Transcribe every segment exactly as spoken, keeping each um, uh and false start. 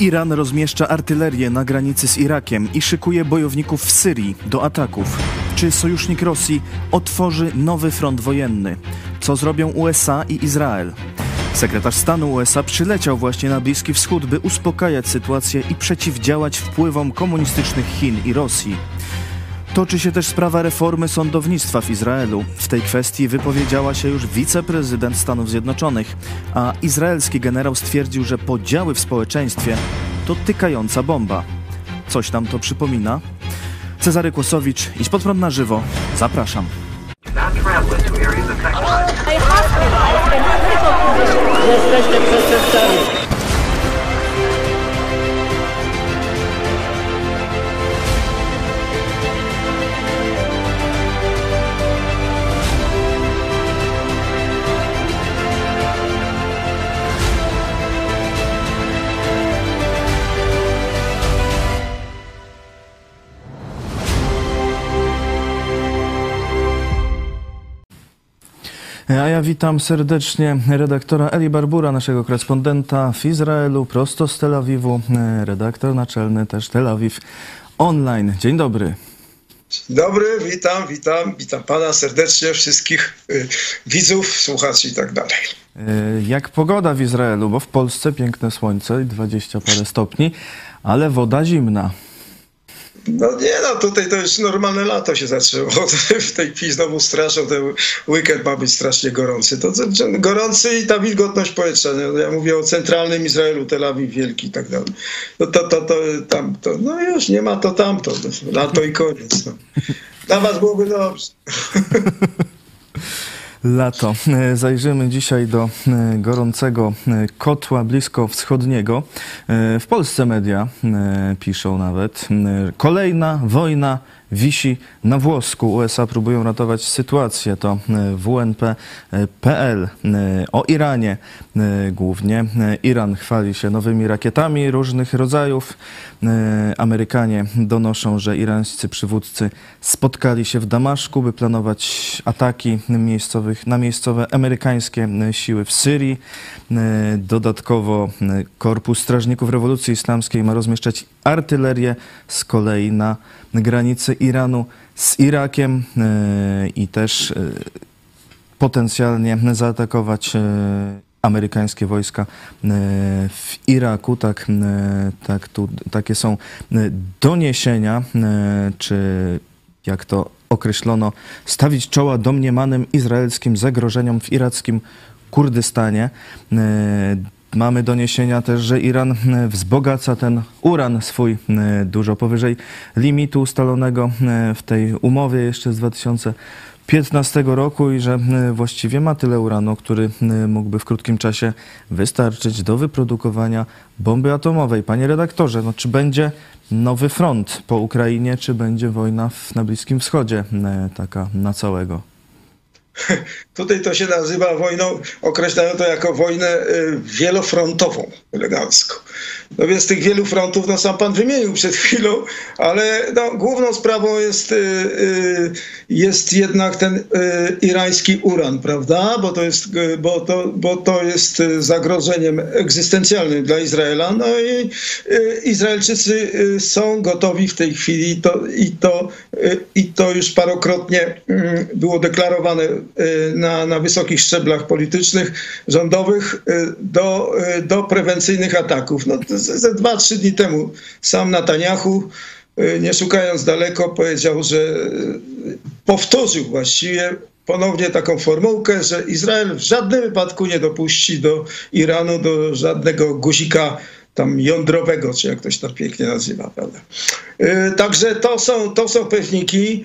Iran rozmieszcza artylerię na granicy z Irakiem i szykuje bojowników w Syrii do ataków. Czy sojusznik Rosji otworzy nowy front wojenny? Co zrobią U S A i Izrael? Sekretarz stanu U S A przyleciał właśnie na Bliski Wschód, by uspokajać sytuację i przeciwdziałać wpływom komunistycznych Chin i Rosji. Toczy się też sprawa reformy sądownictwa w Izraelu. W tej kwestii wypowiedziała się już wiceprezydent Stanów Zjednoczonych, a izraelski generał stwierdził, że podziały w społeczeństwie to tykająca bomba. Coś nam to przypomina? Cezary Kłosowicz, Idź Pod Prąd na żywo. Zapraszam. Jesteście przestępcami. A ja witam serdecznie redaktora Eli Barbura, naszego korespondenta w Izraelu, prosto z Tel Awiwu, redaktor naczelny też Tel Awiw Online. Dzień dobry. Dzień dobry, witam, witam, witam pana serdecznie, wszystkich y, widzów, słuchaczy i tak dalej. Jak pogoda w Izraelu, bo w Polsce piękne słońce, dwadzieścia parę stopni, ale woda zimna. No nie, no tutaj to już normalne lato się zaczęło. W tej chwili znowu straszą, ten weekend ma być strasznie gorący. To, to gorący i ta wilgotność powietrza. Ja mówię o centralnym Izraelu, Tel Awiw wielki i tak dalej. No to, to, to, tam, to, no już nie ma to tamto. Lato i koniec. No. Dla was byłoby dobrze. Lato. Zajrzymy dzisiaj do gorącego kotła bliskowschodniego. W Polsce media piszą nawet: kolejna wojna wisi na włosku. U S A próbują ratować sytuację. To W N P kropka P L. O Iranie głównie. Iran chwali się nowymi rakietami różnych rodzajów. Amerykanie donoszą, że irańscy przywódcy spotkali się w Damaszku, by planować ataki miejscowych, na miejscowe amerykańskie siły w Syrii. Dodatkowo Korpus Strażników Rewolucji Islamskiej ma rozmieszczać artylerię z kolei na granicy Iranu z Irakiem i też potencjalnie zaatakować amerykańskie wojska w Iraku. Tak, tak, tu, takie są doniesienia, czy jak to określono, stawić czoła domniemanym izraelskim zagrożeniom w irackim Kurdystanie. Mamy doniesienia też, że Iran wzbogaca ten uran swój dużo powyżej limitu ustalonego w tej umowie jeszcze z dwa tysiące piętnastego roku i że właściwie ma tyle uranu, który mógłby w krótkim czasie wystarczyć do wyprodukowania bomby atomowej. Panie redaktorze, no czy będzie nowy front po Ukrainie, czy będzie wojna na Bliskim Wschodzie, taka na całego? Tutaj to się nazywa wojną, określają to jako wojnę wielofrontową, elegancko. No więc tych wielu frontów, no sam pan wymienił przed chwilą, ale no, główną sprawą jest, jest jednak ten irański uran, prawda? Bo to jest, bo to, bo to jest zagrożeniem egzystencjalnym dla Izraela. No i Izraelczycy są gotowi w tej chwili to, i, to, i to już parokrotnie było deklarowane na, na wysokich szczeblach politycznych, rządowych do, do prewencyjnych ataków. No, ze dwa, trzy dni temu sam Netanyahu, nie szukając daleko, powiedział, że powtórzył właściwie ponownie taką formułkę, że Izrael w żadnym wypadku nie dopuści do Iranu do żadnego guzika tam jądrowego, czy jak to się tak pięknie nazywa, prawda? Także to są, to są pewniki.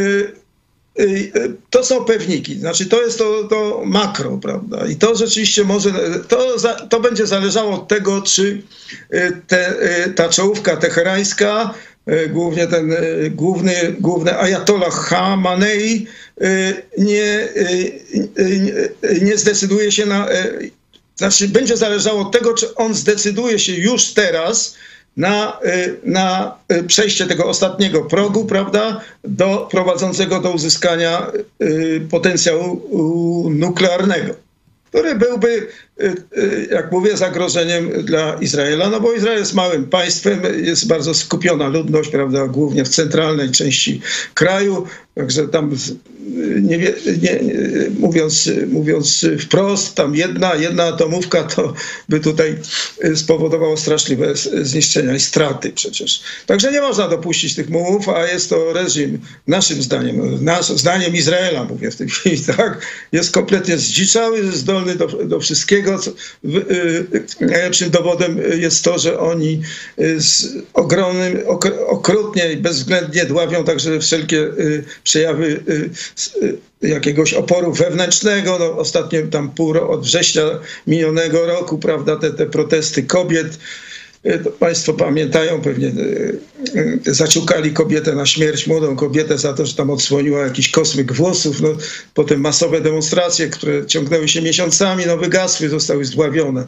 To są pewniki, znaczy to jest to, to makro, prawda? I to rzeczywiście może, to, za, to będzie zależało od tego, czy te, ta czołówka teherańska, głównie ten główny, główny ajatollah Khamenei nie, nie zdecyduje się na, znaczy będzie zależało od tego, czy on zdecyduje się już teraz na, na przejście tego ostatniego progu, prawda, do prowadzącego do uzyskania potencjału nuklearnego, który byłby jak mówię, zagrożeniem dla Izraela, no bo Izrael jest małym państwem, jest bardzo skupiona ludność, prawda, głównie w centralnej części kraju, także tam, nie, nie, nie, mówiąc, mówiąc wprost, tam jedna, jedna atomówka to by tutaj spowodowało straszliwe zniszczenia i straty przecież. Także nie można dopuścić tych mułów, a jest to reżim, naszym zdaniem, nas, zdaniem Izraela, mówię w tej chwili, tak, jest kompletnie zdziczały, zdolny do, do wszystkiego. Co, w, y, najlepszym dowodem jest to, że oni z ogromnym, ok, okrutnie i bezwzględnie dławią także wszelkie y, przejawy y, y, jakiegoś oporu wewnętrznego. No, ostatnio tam pół ro- od września minionego roku, prawda, te, te protesty kobiet, to państwo pamiętają, pewnie zaciukali kobietę na śmierć, młodą kobietę za to, że tam odsłoniła jakiś kosmyk włosów. No, potem masowe demonstracje, które ciągnęły się miesiącami, no wygasły, zostały zdławione.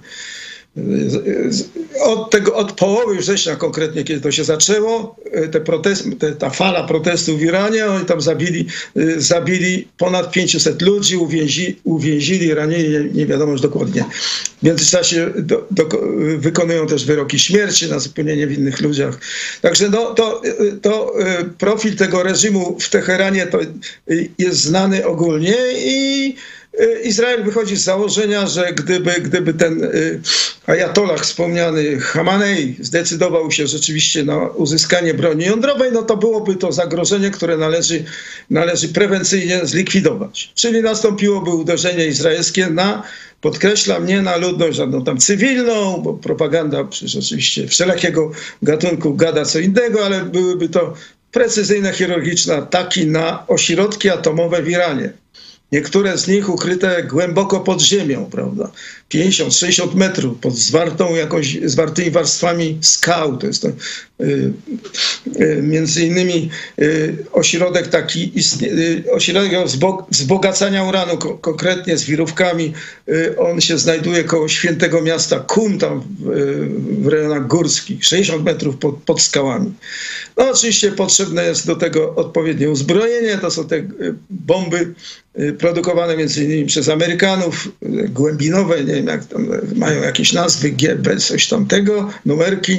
Od, tego, od połowy września konkretnie, kiedy to się zaczęło, te protest, te, ta fala protestów w Iranie, oni tam zabili, zabili ponad pięćset ludzi, uwięzi, uwięzili, ranili, nie, nie wiadomo już dokładnie. W międzyczasie do, do, wykonują też wyroki śmierci na zupełnie niewinnych ludziach. Także no, to, to profil tego reżimu w Teheranie to jest znany ogólnie i Izrael wychodzi z założenia, że gdyby, gdyby ten ajatollah wspomniany Khamenei zdecydował się rzeczywiście na uzyskanie broni jądrowej, no to byłoby to zagrożenie, które należy, należy prewencyjnie zlikwidować. Czyli nastąpiłoby uderzenie izraelskie na, podkreślam, nie na ludność żadną tam cywilną, bo propaganda przecież oczywiście wszelakiego gatunku gada co innego, ale byłyby to precyzyjne, chirurgiczne ataki na ośrodki atomowe w Iranie. Niektóre z nich ukryte głęboko pod ziemią, prawda? pięćdziesiąt sześćdziesiąt metrów pod zwartą jakąś, zwartymi warstwami skał. To jest to, y, y, między innymi y, ośrodek taki, y, ośrodek wzbogacania uranu, ko- konkretnie z wirówkami. Y, on się znajduje koło świętego miasta Kum, tam w, y, w rejonach górskich, sześćdziesiąt metrów pod, pod skałami. No oczywiście potrzebne jest do tego odpowiednie uzbrojenie. To są te y, bomby produkowane między innymi przez Amerykanów, głębinowe, nie wiem jak tam, mają jakieś nazwy, G B, coś tamtego, numerki.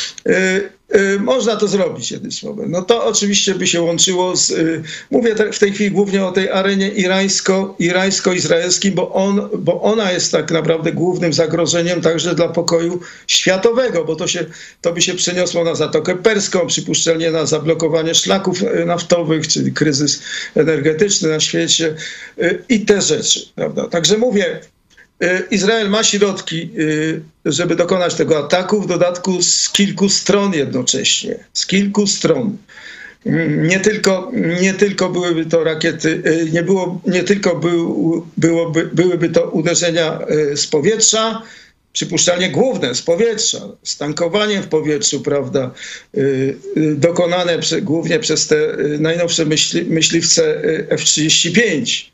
Można to zrobić, jednym słowem. No to oczywiście by się łączyło z, mówię w tej chwili głównie o tej arenie irańsko, irańsko-izraelskiej, bo, on, bo ona jest tak naprawdę głównym zagrożeniem także dla pokoju światowego, bo to, się, to by się przeniosło na Zatokę Perską, przypuszczalnie na zablokowanie szlaków naftowych, czyli kryzys energetyczny na świecie i te rzeczy, prawda? Także mówię, Izrael ma środki, żeby dokonać tego ataku, w dodatku z kilku stron jednocześnie. Z kilku stron. Nie tylko, nie tylko byłyby to rakiety, nie, było, nie tylko był, byłoby, byłyby to uderzenia z powietrza, przypuszczalnie główne z powietrza, z tankowaniem w powietrzu, prawda, dokonane prze, głównie przez te najnowsze myśli, myśliwce F trzydzieści pięć.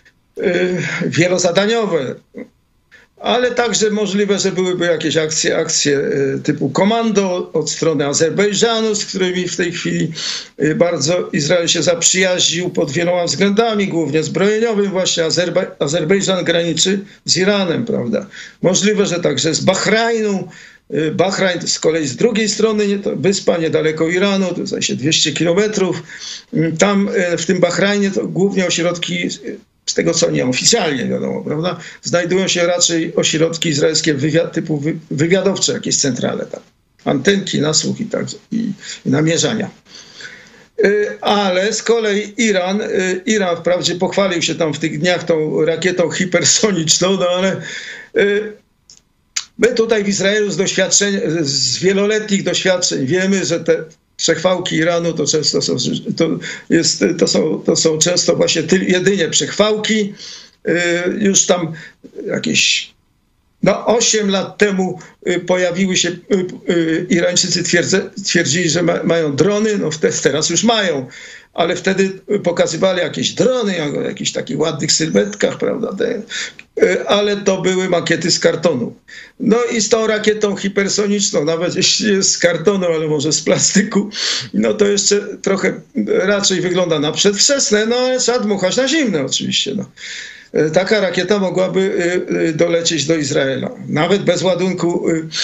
Wielozadaniowe, ale także możliwe, że byłyby jakieś akcje, akcje typu komando od strony Azerbejdżanu, z którymi w tej chwili bardzo Izrael się zaprzyjaźnił pod wieloma względami, głównie zbrojeniowym. Właśnie Azerbe- Azerbejdżan graniczy z Iranem, prawda? Możliwe, że także z Bahrajnu. Bahrajn z kolei z drugiej strony, nie, to wyspa niedaleko Iranu, to w sensie dwieście kilometrów. Tam w tym Bahrajnie to głównie ośrodki, z tego co nieoficjalnie wiadomo, prawda, znajdują się raczej ośrodki izraelskie wywiad, typu wy, wywiadowcze, jakieś centrale tam. Antenki, nasłuch i tak, i, i namierzania. Ale z kolei Iran, Iran wprawdzie pochwalił się tam w tych dniach tą rakietą hipersoniczną, no ale my tutaj w Izraelu z doświadczeń, z wieloletnich doświadczeń wiemy, że te przechwałki Iranu to często są, to jest, to są, to są często właśnie ty, jedynie przechwałki. Już tam jakieś no, osiem lat temu pojawiły się, Irańczycy twierdze, twierdzili, że ma, mają drony, no teraz już mają, ale wtedy pokazywali jakieś drony, o jakichś takich ładnych sylwetkach, prawda, te, ale to były makiety z kartonu. No i z tą rakietą hipersoniczną, nawet jeśli jest z kartonu, ale może z plastyku, no to jeszcze trochę raczej wygląda na przedwczesne, no ale trzeba dmuchać na zimne oczywiście, no. taka rakieta mogłaby dolecieć do Izraela. Nawet bez ładunku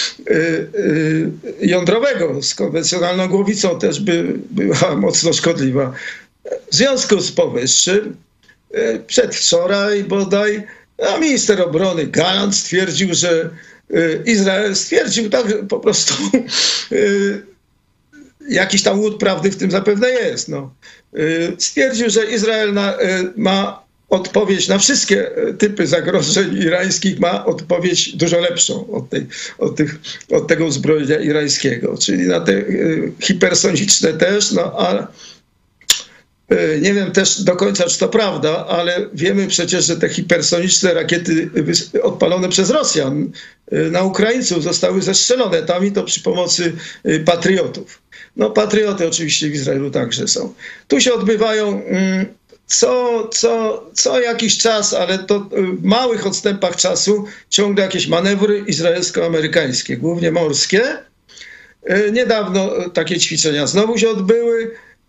jądrowego, z konwencjonalną głowicą też by była mocno szkodliwa. W związku z powyższym przedwczoraj bodaj a minister obrony Gallant stwierdził, że Izrael stwierdził tak, że po prostu jakiś tam łód prawdy w tym zapewne jest. No. Stwierdził, że Izrael na, ma odpowiedź na wszystkie typy zagrożeń irańskich, ma odpowiedź dużo lepszą od, tej, od, tych, od tego uzbrojenia irańskiego, czyli na te hipersoniczne też, no ale nie wiem też do końca, czy to prawda, ale wiemy przecież, że te hipersoniczne rakiety odpalone przez Rosjan na Ukraińców zostały zestrzelone tam i to przy pomocy patriotów. No patrioty oczywiście w Izraelu także są. Tu się odbywają co, co, co jakiś czas, ale to w małych odstępach czasu ciągle jakieś manewry izraelsko-amerykańskie, głównie morskie. Niedawno takie ćwiczenia znowu się odbyły.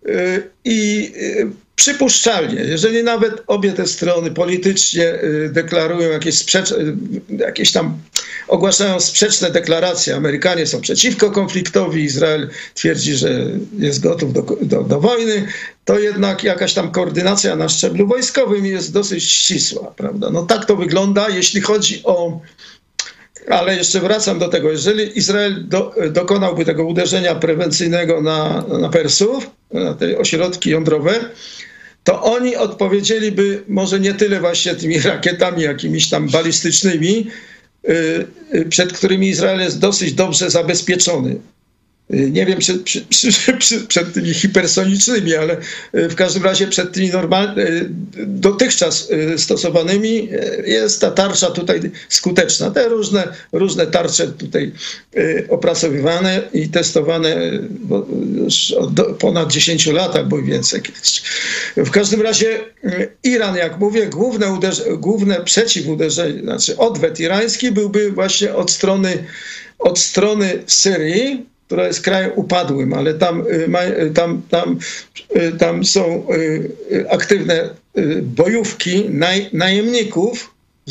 I przypuszczalnie, jeżeli nawet obie te strony politycznie deklarują jakieś, sprzecz, jakieś tam, ogłaszają sprzeczne deklaracje, Amerykanie są przeciwko konfliktowi, Izrael twierdzi, że jest gotów do, do, do wojny, to jednak jakaś tam koordynacja na szczeblu wojskowym jest dosyć ścisła, prawda? No tak to wygląda, jeśli chodzi o... Ale jeszcze wracam do tego, jeżeli Izrael do, dokonałby tego uderzenia prewencyjnego na, na Persów, na te ośrodki jądrowe, to oni odpowiedzieliby może nie tyle właśnie tymi rakietami jakimiś tam balistycznymi, yy, przed którymi Izrael jest dosyć dobrze zabezpieczony. Nie wiem, przed, przed, przed, przed tymi hipersonicznymi, ale w każdym razie przed tymi normal, dotychczas stosowanymi jest ta tarcza tutaj skuteczna. Te różne, różne tarcze tutaj opracowywane i testowane już od ponad dziesięciu lat albo i więcej. W każdym razie Iran, jak mówię, główne, uderze, główne przeciwuderzenie, znaczy odwet irański byłby właśnie od strony, od strony Syrii, która jest krajem upadłym, ale tam, tam, tam, tam są aktywne bojówki naj, najemników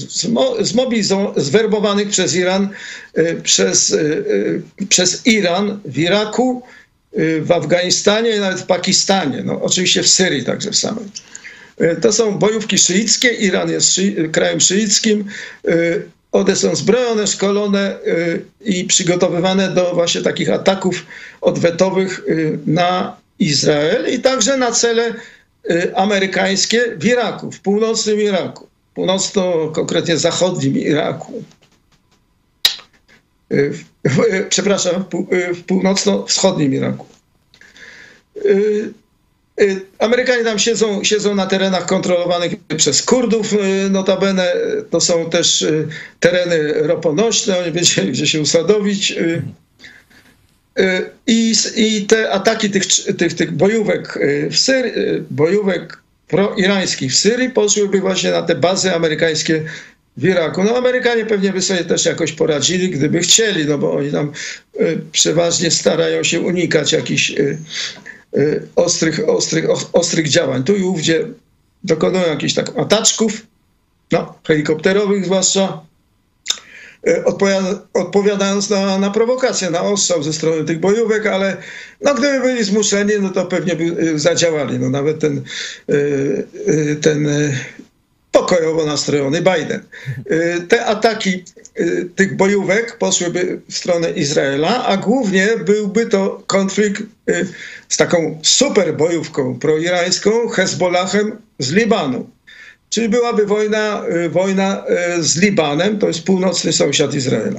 zwerbowanych przez Iran, przez, przez Iran w Iraku, w Afganistanie i nawet w Pakistanie, no, oczywiście w Syrii także w samej. To są bojówki szyickie, Iran jest szy, krajem szyickim, one są zbrojone, szkolone i przygotowywane do właśnie takich ataków odwetowych na Izrael i także na cele amerykańskie w Iraku, w północnym Iraku, północno, konkretnie zachodnim Iraku. W, w, przepraszam, w północno-wschodnim Iraku. Amerykanie tam siedzą, siedzą na terenach kontrolowanych przez Kurdów, notabene to są też tereny roponośne, oni wiedzieli, gdzie się usadowić. I, i te ataki tych, tych, tych bojówek w Syrii, bojówek proirańskich w Syrii poszłyby właśnie na te bazy amerykańskie w Iraku. No Amerykanie pewnie by sobie też jakoś poradzili, gdyby chcieli, no bo oni tam przeważnie starają się unikać jakichś ostrych, ostrych, ostrych działań. Tu i ówdzie dokonują jakichś tak ataczków, no, helikopterowych zwłaszcza, odpowiada, odpowiadając na, na prowokacje, na ostrzał ze strony tych bojówek, ale no, gdyby byli zmuszeni, no to pewnie by zadziałali. No, nawet ten, ten pokojowo nastrojony Biden. Te ataki tych bojówek poszłyby w stronę Izraela, a głównie byłby to konflikt z taką super bojówką proirańską, Hezbollahem z Libanu. Czyli byłaby wojna, wojna z Libanem, to jest północny sąsiad Izraela.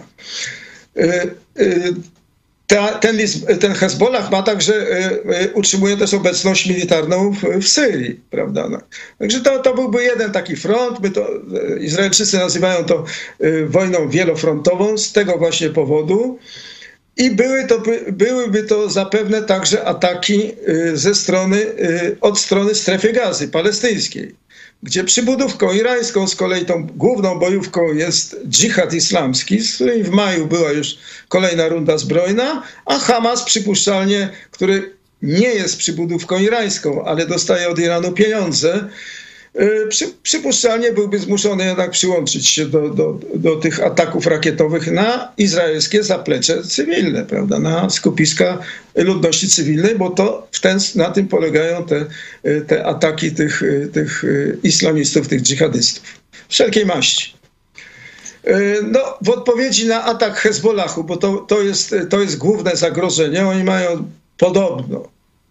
Ta, ten, ten Hezbollah ma także, utrzymuje też obecność militarną w, w Syrii, prawda? No. Także to, to byłby jeden taki front, my to, Izraelczycy nazywają to wojną wielofrontową z tego właśnie powodu. I były to, byłyby to zapewne także ataki ze strony, od strony strefy Gazy palestyńskiej, gdzie przybudówką irańską, z kolei tą główną bojówką jest dżihad islamski, z którym w maju była już kolejna runda zbrojna, a Hamas przypuszczalnie, który nie jest przybudówką irańską, ale dostaje od Iranu pieniądze, Przy, przypuszczalnie byłby zmuszony jednak przyłączyć się do, do, do tych ataków rakietowych na izraelskie zaplecze cywilne, prawda, na skupiska ludności cywilnej, bo to w ten, na tym polegają te, te ataki tych, tych islamistów, tych dżihadystów wszelkiej maści. No, w odpowiedzi na atak Hezbollahu, bo to, to, jest, to jest główne zagrożenie, oni mają podobno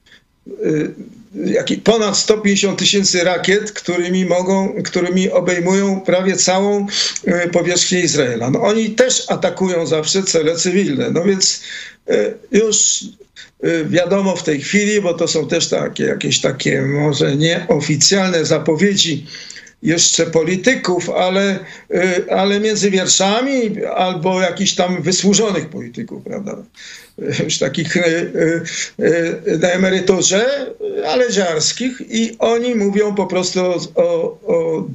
ponad sto pięćdziesiąt tysięcy rakiet, którymi mogą, którymi obejmują prawie całą powierzchnię Izraela. No, oni też atakują zawsze cele cywilne. No więc już wiadomo w tej chwili, bo to są też takie, jakieś takie może nieoficjalne zapowiedzi jeszcze polityków, ale, ale między wierszami albo jakichś tam wysłużonych polityków, prawda? Już takich na emeryturze, ale dziarskich, i oni mówią po prostu o, o, o,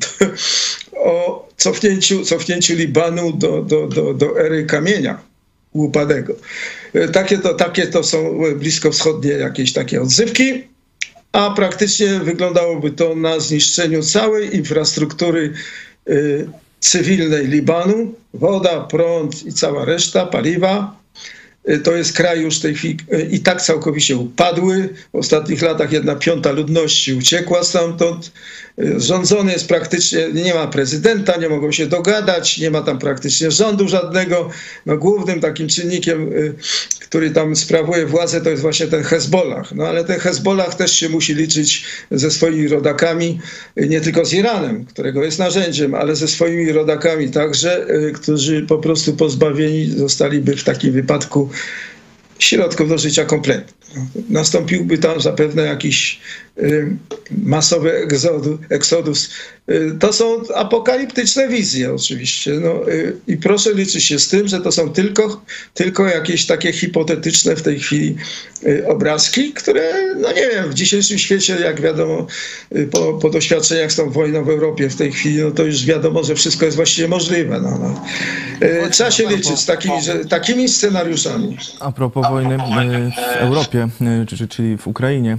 o cofnięciu, cofnięciu Libanu do, do, do, do ery kamienia łupanego. Takie to, takie to są bliskowschodnie jakieś takie odzywki, a praktycznie wyglądałoby to na zniszczeniu całej infrastruktury y, cywilnej Libanu. Woda, prąd i cała reszta, paliwa. Y, to jest kraj już w tej chwili y, i tak całkowicie upadły. W ostatnich latach jedna piąta ludności uciekła stamtąd. Y, rządzony jest praktycznie, nie ma prezydenta, nie mogą się dogadać, nie ma tam praktycznie rządu żadnego. No, głównym takim czynnikiem, y, który tam sprawuje władzę, to jest właśnie ten Hezbollah. No ale ten Hezbollah też się musi liczyć ze swoimi rodakami, nie tylko z Iranem, którego jest narzędziem, ale ze swoimi rodakami także, którzy po prostu pozbawieni zostaliby w takim wypadku środków do życia kompletnie. Nastąpiłby tam zapewne jakiś y, masowy egzodu, eksodus. Y, to są apokaliptyczne wizje oczywiście. No, y, I proszę liczyć się z tym, że to są tylko, tylko jakieś takie hipotetyczne w tej chwili y, obrazki, które, no nie wiem, w dzisiejszym świecie, jak wiadomo, y, po, po doświadczeniach z tą wojną w Europie w tej chwili, no to już wiadomo, że wszystko jest właściwie możliwe. No, no. Y, trzeba się liczyć z takimi, że, takimi scenariuszami. A propos wojny w Europie, czyli w Ukrainie,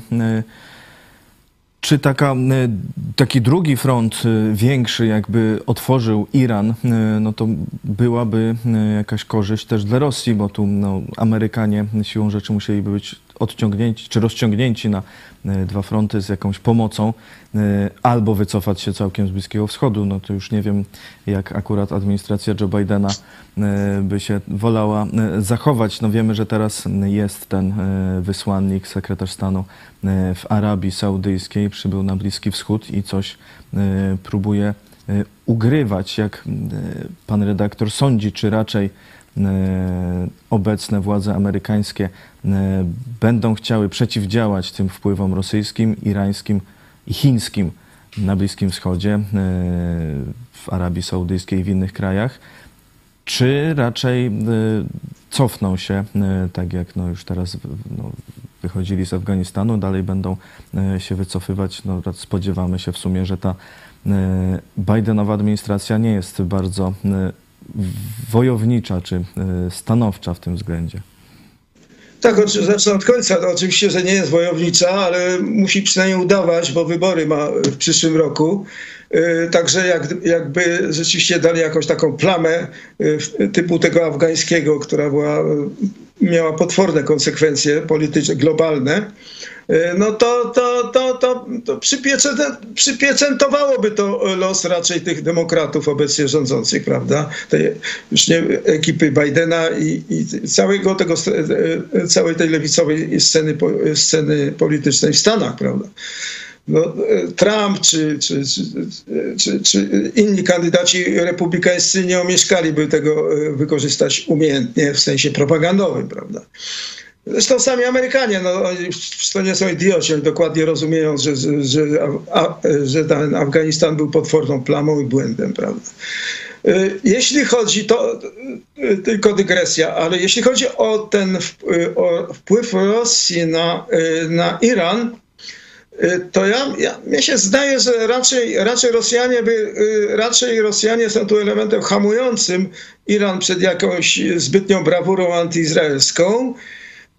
czy taka, taki drugi front większy jakby otworzył Iran, no to byłaby jakaś korzyść też dla Rosji, bo tu no, Amerykanie siłą rzeczy musieliby być odciągnięci czy rozciągnięci na dwa fronty z jakąś pomocą, albo wycofać się całkiem z Bliskiego Wschodu. No to już nie wiem, jak akurat administracja Joe Bidena by się wolała zachować. No wiemy, że teraz jest ten wysłannik, sekretarz stanu w Arabii Saudyjskiej, przybył na Bliski Wschód i coś próbuje ugrywać. Jak pan redaktor sądzi, czy raczej obecne władze amerykańskie będą chciały przeciwdziałać tym wpływom rosyjskim, irańskim i chińskim na Bliskim Wschodzie, w Arabii Saudyjskiej i w innych krajach, czy raczej cofną się, tak jak no już teraz no, wychodzili z Afganistanu, dalej będą się wycofywać. No, spodziewamy się w sumie, że ta Bidenowa administracja nie jest bardzo wojownicza czy stanowcza w tym względzie. Tak, zacznę od końca. To oczywiście, że nie jest wojownicza, ale musi przynajmniej udawać, bo wybory ma w przyszłym roku. Także jak, jakby rzeczywiście dali jakąś taką plamę typu tego afgańskiego, która była, miała potworne konsekwencje polityczne, globalne, no to, to, to, to, to przypieczętowałoby to los raczej tych demokratów obecnie rządzących, prawda? Tej, już nie ekipy Bidena i, i całego tego, całej tej lewicowej sceny, sceny politycznej w Stanach, prawda? No, Trump czy, czy, czy, czy, czy inni kandydaci republikańscy nie omieszkaliby tego wykorzystać umiejętnie w sensie propagandowym, prawda? Zresztą sami Amerykanie, no, to nie są idioci, oni dokładnie rozumieją, że, że, że, a, że ten Afganistan był potworną plamą i błędem, prawda? Jeśli chodzi, to tylko dygresja, ale jeśli chodzi o ten o wpływ Rosji na, na Iran, to ja, ja, mnie się zdaje, że raczej, raczej, Rosjanie by, raczej Rosjanie są tu elementem hamującym Iran przed jakąś zbytnią brawurą antyizraelską.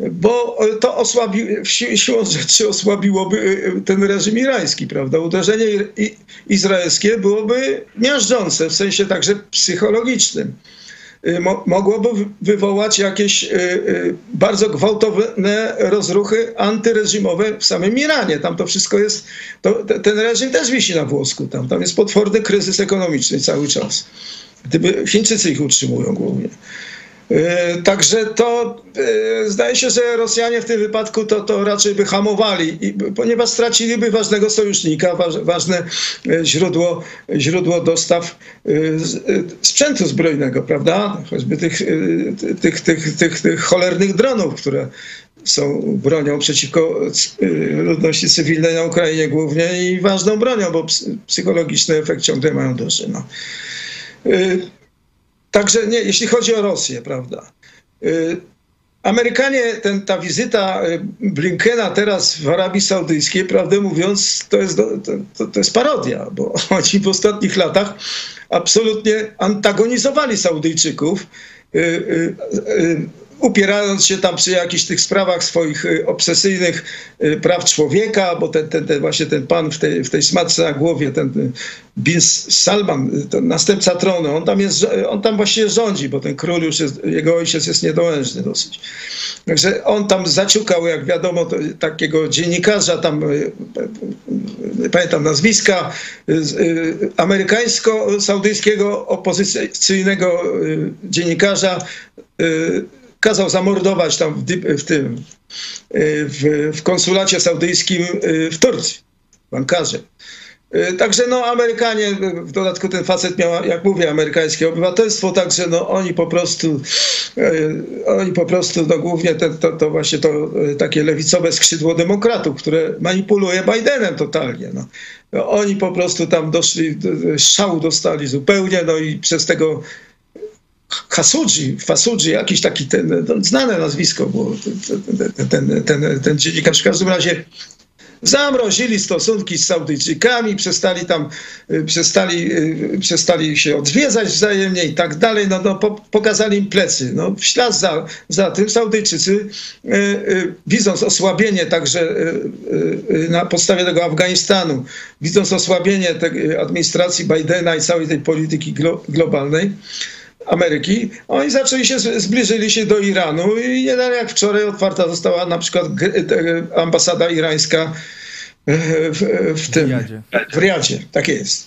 bo to osłabi, si, siłą rzeczy osłabiłoby ten reżim irański, prawda? Uderzenie izraelskie byłoby miażdżące, w sensie także psychologicznym. Mogłoby wywołać jakieś bardzo gwałtowne rozruchy antyreżimowe w samym Iranie. Tam to wszystko jest, to, ten reżim też wisi na włosku. Tam, tam jest potworny kryzys ekonomiczny cały czas. Gdyby Chińczycy ich utrzymują głównie. Także to zdaje się, że Rosjanie w tym wypadku to, to raczej by hamowali, i, ponieważ straciliby ważnego sojusznika, ważne źródło, źródło dostaw sprzętu zbrojnego, prawda? Choćby tych, tych, tych, tych, tych cholernych dronów, które są bronią przeciwko ludności cywilnej na Ukrainie głównie i ważną bronią, bo psychologiczny efekt ciągle mają duży. No. Także nie, jeśli chodzi o Rosję, prawda. Amerykanie, ten, ta wizyta Blinkena teraz w Arabii Saudyjskiej, prawdę mówiąc, to jest, to, to jest parodia, bo oni w ostatnich latach absolutnie antagonizowali Saudyjczyków, upierając się tam przy jakichś tych sprawach swoich obsesyjnych praw człowieka, bo ten, ten, ten właśnie ten pan w tej, w tej smaczce na głowie, ten bin Salman, ten następca tronu, on tam, jest, on tam właściwie rządzi, bo ten król już jest, jego ojciec jest niedołężny dosyć. Także on tam zaciukał, jak wiadomo, to, takiego dziennikarza, tam nie pamiętam nazwiska, amerykańsko-saudyjskiego opozycyjnego dziennikarza, kazał zamordować tam w, w tym, w, w konsulacie saudyjskim w Turcji, w Ankarze. Także no Amerykanie, w dodatku ten facet miał, jak mówię, amerykańskie obywatelstwo, także no oni po prostu, oni po prostu, no głównie te, to, to właśnie to takie lewicowe skrzydło demokratów, które manipuluje Bidenem totalnie. No. Oni po prostu tam doszli, szału dostali zupełnie, no i przez tego Khashoggi, Khashoggi, jakiś taki ten, ten znane nazwisko, bo ten, ten, ten, ten dziennikarz w każdym razie zamrozili stosunki z Saudyjczykami, przestali tam, przestali, przestali się odwiedzać wzajemnie i tak dalej, no, no po, pokazali im plecy. No, w ślad za, za tym Saudyjczycy, y, y, widząc osłabienie także y, y, na podstawie tego Afganistanu, widząc osłabienie tej administracji Bidena i całej tej polityki glo, globalnej, Ameryki, oni zaczęli się, zbliżyli się do Iranu i nie dalej jak wczoraj otwarta została na przykład ambasada irańska w, w tym, w Riyadzie. Tak jest.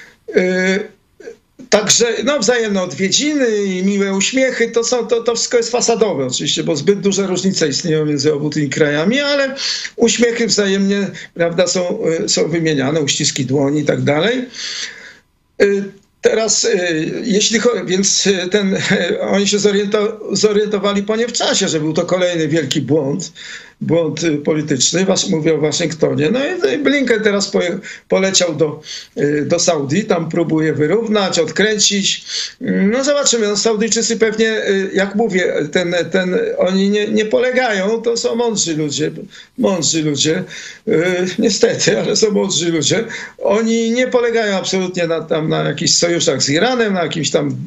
Także no, wzajemne odwiedziny i miłe uśmiechy, to, są, to, to wszystko jest fasadowe oczywiście, bo zbyt duże różnice istnieją między obu tymi krajami, ale uśmiechy wzajemnie, prawda, są, są wymieniane, uściski dłoni i tak dalej. Teraz, jeśli więc ten, oni się zorientowali po nie w czasie, że był to kolejny wielki błąd, błąd polityczny, mówię o Waszyngtonie. No i Blinken teraz poleciał do, do Saudii, tam próbuje wyrównać, odkręcić. No zobaczymy, no Saudyjczycy pewnie, jak mówię, ten, ten, oni nie, nie polegają, to są mądrzy ludzie, mądrzy ludzie, niestety, ale są mądrzy ludzie. Oni nie polegają absolutnie na, tam, na jakichś sojuszach z Iranem, na jakimś tam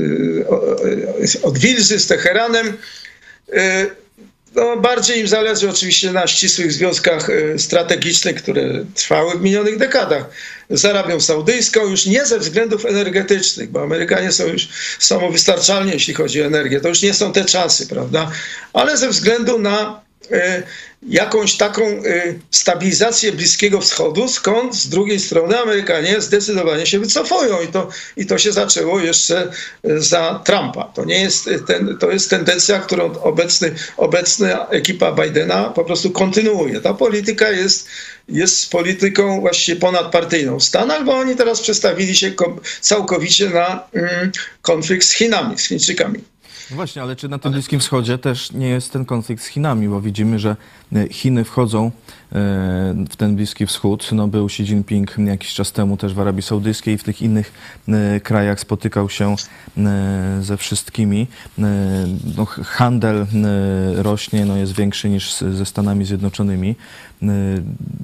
odwilży z Teheranem. No, bardziej im zależy oczywiście na ścisłych związkach strategicznych, które trwały w minionych dekadach z Arabią Saudyjską, już nie ze względów energetycznych, bo Amerykanie są już samowystarczalni, jeśli chodzi o energię. To już nie są te czasy, prawda? Ale ze względu na jakąś taką stabilizację Bliskiego Wschodu, skąd z drugiej strony Amerykanie zdecydowanie się wycofują i to, i to się zaczęło jeszcze za Trumpa. To nie jest, ten, to jest tendencja, którą obecny, obecna ekipa Bidena po prostu kontynuuje. Ta polityka jest, jest polityką właściwie ponadpartyjną w Stanach, bo oni teraz przestawili się całkowicie na mm, konflikt z Chinami, z Chińczykami. No właśnie, ale czy na tym Bliskim Wschodzie też nie jest ten konflikt z Chinami, bo widzimy, że Chiny wchodzą w ten Bliski Wschód. No, był Xi Jinping jakiś czas temu też w Arabii Saudyjskiej i w tych innych krajach spotykał się ze wszystkimi. No, handel rośnie, no, jest większy niż ze Stanami Zjednoczonymi.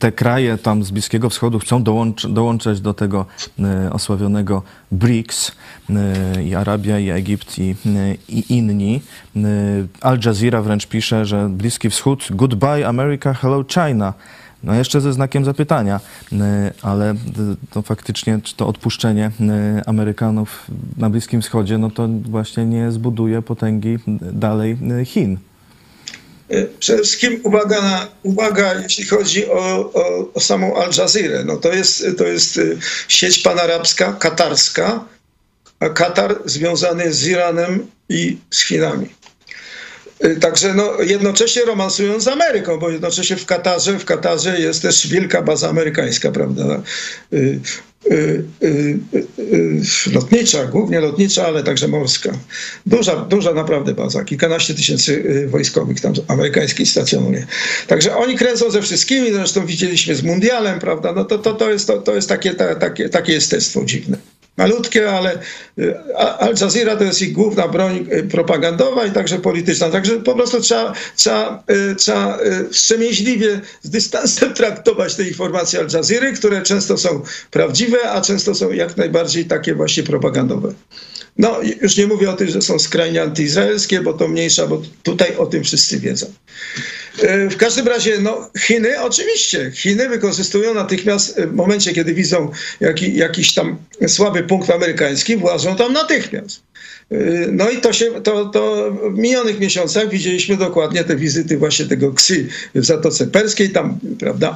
te kraje tam z Bliskiego Wschodu chcą dołącz, dołączać do tego y, osławionego BRICS, y, i Arabia, i Egipt, i, y, i inni. Y, Al Jazeera wręcz pisze, że Bliski Wschód, goodbye America, hello China. No jeszcze ze znakiem zapytania, y, ale y, to faktycznie czy to odpuszczenie y, Amerykanów na Bliskim Wschodzie, no to właśnie nie zbuduje potęgi dalej y, Chin. Przede wszystkim uwaga, na, uwaga jeśli chodzi o, o, o samą Al Jazeera. No to jest, to jest sieć panarabska, katarska, a Katar związany z Iranem i z Chinami. Także no, jednocześnie romansują z Ameryką, bo jednocześnie w Katarze, w Katarze jest też wielka baza amerykańska, prawda? Y, y, y, y, lotnicza, głównie lotnicza, ale także morska. Duża, duża naprawdę baza, kilkanaście tysięcy wojskowych tam amerykańskich stacjonuje. Także oni kręcą ze wszystkimi, zresztą widzieliśmy z mundialem, prawda? No to, to, to jest, to, to jest takie, ta, takie, takie jestestwo dziwne. Malutkie, ale Al Jazeera to jest ich główna broń propagandowa i także polityczna. Także po prostu trzeba, trzeba, trzeba wstrzemięźliwie z dystansem traktować te informacje Al Jazeery, które często są prawdziwe, a często są jak najbardziej takie właśnie propagandowe. No już nie mówię o tym, że są skrajnie antyizraelskie, bo to mniejsza, bo tutaj o tym wszyscy wiedzą. W każdym razie, no, Chiny oczywiście, Chiny wykorzystują natychmiast w momencie, kiedy widzą jaki, jakiś tam słaby punkt amerykański, włażą tam natychmiast. No i to się, to, to w minionych miesiącach widzieliśmy dokładnie te wizyty właśnie tego Xi w Zatoce Perskiej, tam, prawda,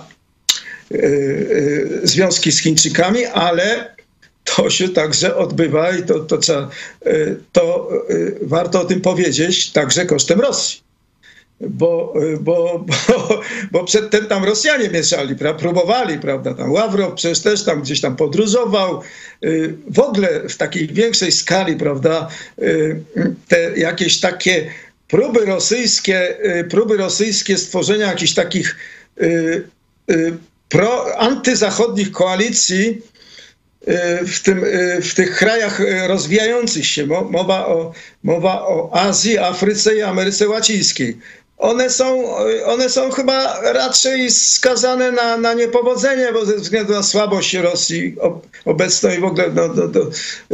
związki z Chińczykami, ale to się także odbywa i to, to, trzeba, to warto o tym powiedzieć także kosztem Rosji. Bo, bo, bo, bo przedtem tam Rosjanie mieszali, pra, próbowali, prawda, tam Ławrow przecież też tam gdzieś tam podróżował. W ogóle w takiej większej skali, prawda, te jakieś takie próby rosyjskie, próby rosyjskie stworzenia jakichś takich pro, antyzachodnich koalicji w, tym, w tych krajach rozwijających się, mowa o, mowa o Azji, Afryce i Ameryce Łacińskiej. One są, one są chyba raczej skazane na, na niepowodzenie, bo ze względu na słabość Rosji obecną i w ogóle no, no, no,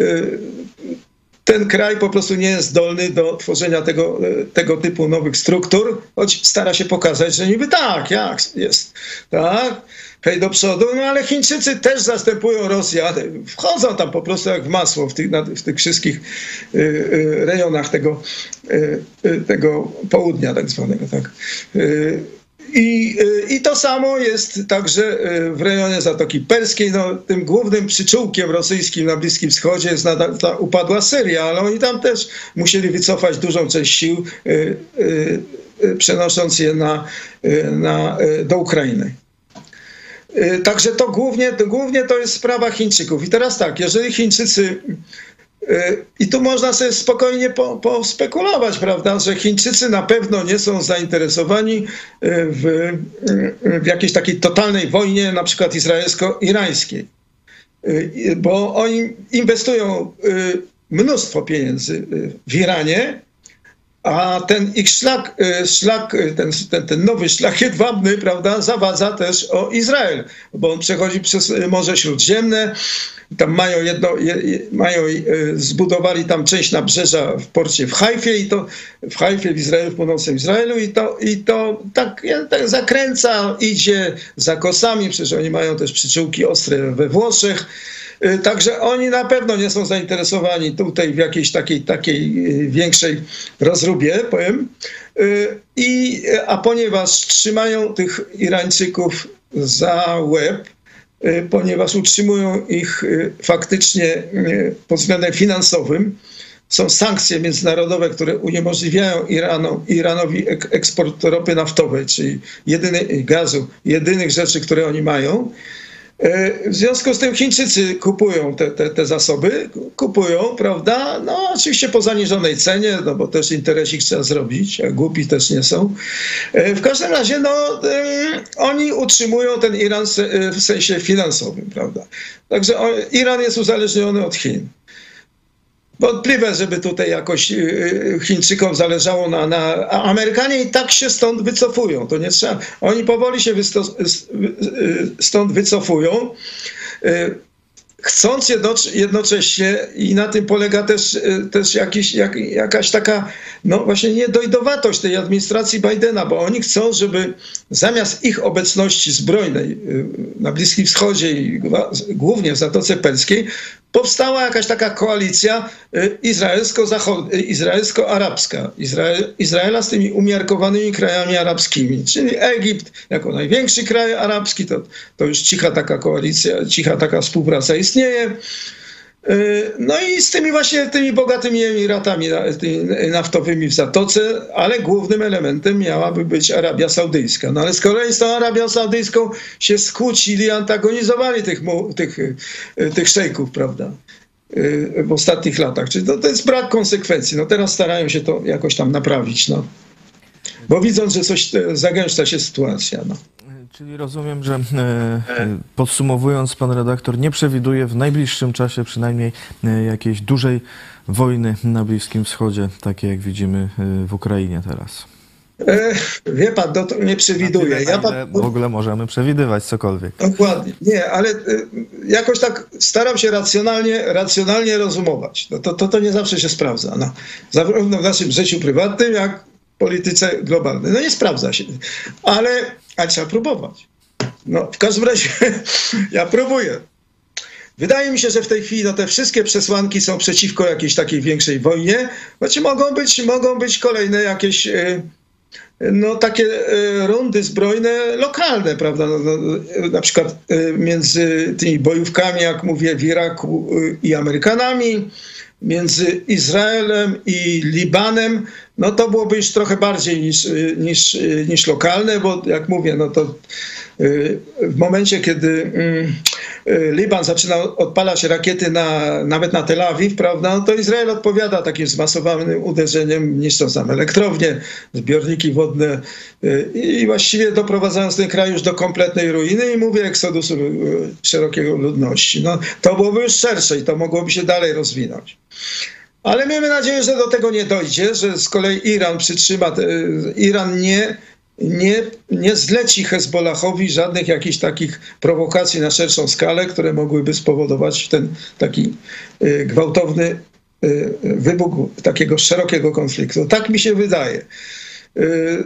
ten kraj po prostu nie jest zdolny do tworzenia tego, tego typu nowych struktur, choć stara się pokazać, że niby tak, jak jest, tak, hej do przodu, no ale Chińczycy też zastępują Rosję, wchodzą tam po prostu jak w masło w tych, w tych wszystkich y, y, rejonach tego, y, y, tego południa tak zwanego, tak. Y, I, I to samo jest także w rejonie Zatoki Perskiej. No, tym głównym przyczółkiem rosyjskim na Bliskim Wschodzie jest nadal ta upadła Syria, ale oni tam też musieli wycofać dużą część sił, y, y, y, przenosząc je na, y, na, y, do Ukrainy. Y, także to głównie, to głównie to jest sprawa Chińczyków. I teraz tak, jeżeli Chińczycy... I tu można sobie spokojnie po, pospekulować, prawda, że Chińczycy na pewno nie są zainteresowani w, w jakiejś takiej totalnej wojnie, na przykład izraelsko-irańskiej, bo oni inwestują mnóstwo pieniędzy w Iranie, a ten ich szlak, szlak ten, ten, ten nowy szlak jedwabny, prawda, zawadza też o Izrael, bo on przechodzi przez Morze Śródziemne. Tam mają jedno, je, mają, zbudowali tam część nabrzeża w porcie w Hajfie, i to w Hajfie w Izraelu, w północnym Izraelu, i to, i to tak, tak zakręca, idzie za kosami, przecież oni mają też przyczółki ostre we Włoszech. Także oni na pewno nie są zainteresowani tutaj w jakiejś takiej, takiej większej rozróbie, powiem. I, a ponieważ trzymają tych Irańczyków za łeb, ponieważ utrzymują ich faktycznie pod względem finansowym, są sankcje międzynarodowe, które uniemożliwiają Iranu, Iranowi eksport ropy naftowej, czyli jedyny, gazu, jedynych rzeczy, które oni mają. W związku z tym Chińczycy kupują te, te, te zasoby, kupują, prawda, no oczywiście po zaniżonej cenie, no bo też interesik trzeba zrobić, a głupi też nie są. W każdym razie, no oni utrzymują ten Iran w sensie finansowym, prawda. Także Iran jest uzależniony od Chin. Wątpliwe, żeby tutaj jakoś Chińczykom zależało na, na... A Amerykanie i tak się stąd wycofują. To nie trzeba... Oni powoli się wysto... stąd wycofują, chcąc jednocześnie, i na tym polega też, też jakiś, jak, jakaś taka no właśnie niedojrowatość tej administracji Bidena, bo oni chcą, żeby zamiast ich obecności zbrojnej na Bliskim Wschodzie i głównie w Zatoce Perskiej powstała jakaś taka koalicja izraelsko-arabska, Izrael, Izraela z tymi umiarkowanymi krajami arabskimi, czyli Egipt jako największy kraj arabski, to, to już cicha taka koalicja, cicha taka współpraca istnieje. No i z tymi właśnie tymi bogatymi emiratami naftowymi w Zatoce, ale głównym elementem miałaby być Arabia Saudyjska. No ale z kolei z tą Arabią Saudyjską się skłócili, antagonizowali tych, tych, tych szejków, prawda, w ostatnich latach. Czyli to, to jest brak konsekwencji. No teraz starają się to jakoś tam naprawić, no. Bo widząc, że coś zagęszcza się sytuacja, no. Czyli rozumiem, że e, podsumowując, pan redaktor nie przewiduje w najbliższym czasie przynajmniej e, jakiejś dużej wojny na Bliskim Wschodzie, takie jak widzimy e, w Ukrainie teraz. E, wie pan, no to nie przewiduje. Tyle, ja pan, w ogóle możemy przewidywać cokolwiek. Dokładnie. Nie, ale e, jakoś tak staram się racjonalnie, racjonalnie rozumować. No to, to, to nie zawsze się sprawdza. No. Zarówno w naszym życiu prywatnym, jak w polityce globalnej. No nie sprawdza się. Ale a trzeba próbować. No, w każdym razie ja próbuję. Wydaje mi się, że w tej chwili no, te wszystkie przesłanki są przeciwko jakiejś takiej większej wojnie. Znaczy mogą być, mogą być kolejne jakieś no, takie rundy zbrojne lokalne, prawda? No, no, na przykład między tymi bojówkami, jak mówię, w Iraku i Amerykanami, między Izraelem i Libanem, no to byłoby już trochę bardziej niż, niż, niż lokalne, bo jak mówię, no to w momencie, kiedy Liban zaczyna odpalać rakiety na, nawet na Tel Awiw, prawda, no to Izrael odpowiada takim zmasowanym uderzeniem, niszcząc tam elektrownie, zbiorniki wodne i właściwie doprowadzając ten kraj już do kompletnej ruiny i mówię eksodusu szerokiego ludności. No, to byłoby już szersze i to mogłoby się dalej rozwinąć. Ale miejmy nadzieję, że do tego nie dojdzie, że z kolei Iran przytrzyma, Iran nie, nie, nie zleci Hezbollahowi żadnych jakichś takich prowokacji na szerszą skalę, które mogłyby spowodować ten taki y, gwałtowny y, wybuch takiego szerokiego konfliktu. Tak mi się wydaje. Y,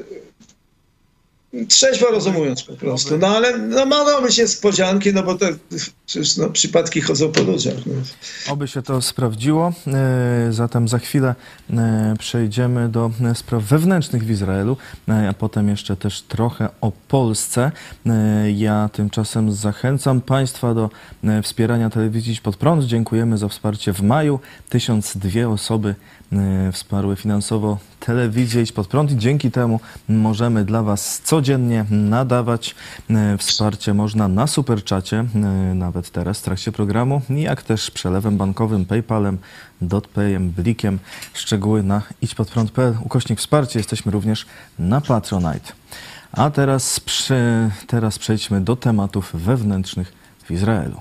Trzeźwo rozumując po prostu. No ale no, mogą być niespodzianki, no bo te przecież, no, przypadki chodzą po ludziach. No. Oby się to sprawdziło. E, zatem za chwilę e, przejdziemy do spraw wewnętrznych w Izraelu, e, a potem jeszcze też trochę o Polsce. E, ja tymczasem zachęcam Państwa do e, wspierania telewizji Idź Pod Prąd. Dziękujemy za wsparcie w maju. Tysiąc dwie osoby e, wsparły finansowo telewizję Idź Pod Prąd i dzięki temu możemy dla Was codziennie nadawać. E, wsparcie można na Superczacie, e, nawet teraz w trakcie programu, jak też przelewem bankowym, PayPalem, DotPayem, Blikiem. Szczegóły na idźpodprąd kropka p l ukośnik wsparcie. Jesteśmy również na Patronite. A teraz, prze, teraz przejdźmy do tematów wewnętrznych w Izraelu.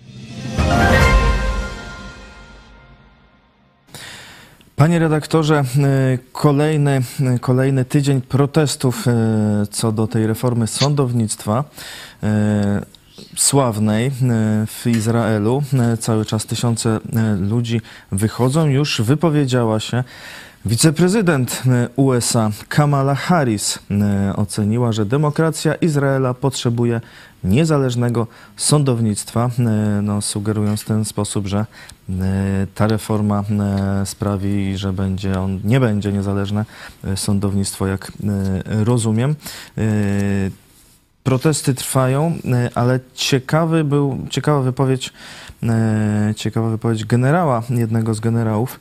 Panie redaktorze, kolejny, kolejny tydzień protestów co do tej reformy sądownictwa sławnej w Izraelu. Cały czas tysiące ludzi wychodzą. Już wypowiedziała się wiceprezydent U S A Kamala Harris. Oceniła, że demokracja Izraela potrzebuje niezależnego sądownictwa, no, sugerując w ten sposób, że ta reforma sprawi, że będzie on, nie będzie niezależne sądownictwo, jak rozumiem. Protesty trwają, ale ciekawy był, ciekawa wypowiedź, ciekawa wypowiedź generała, jednego z generałów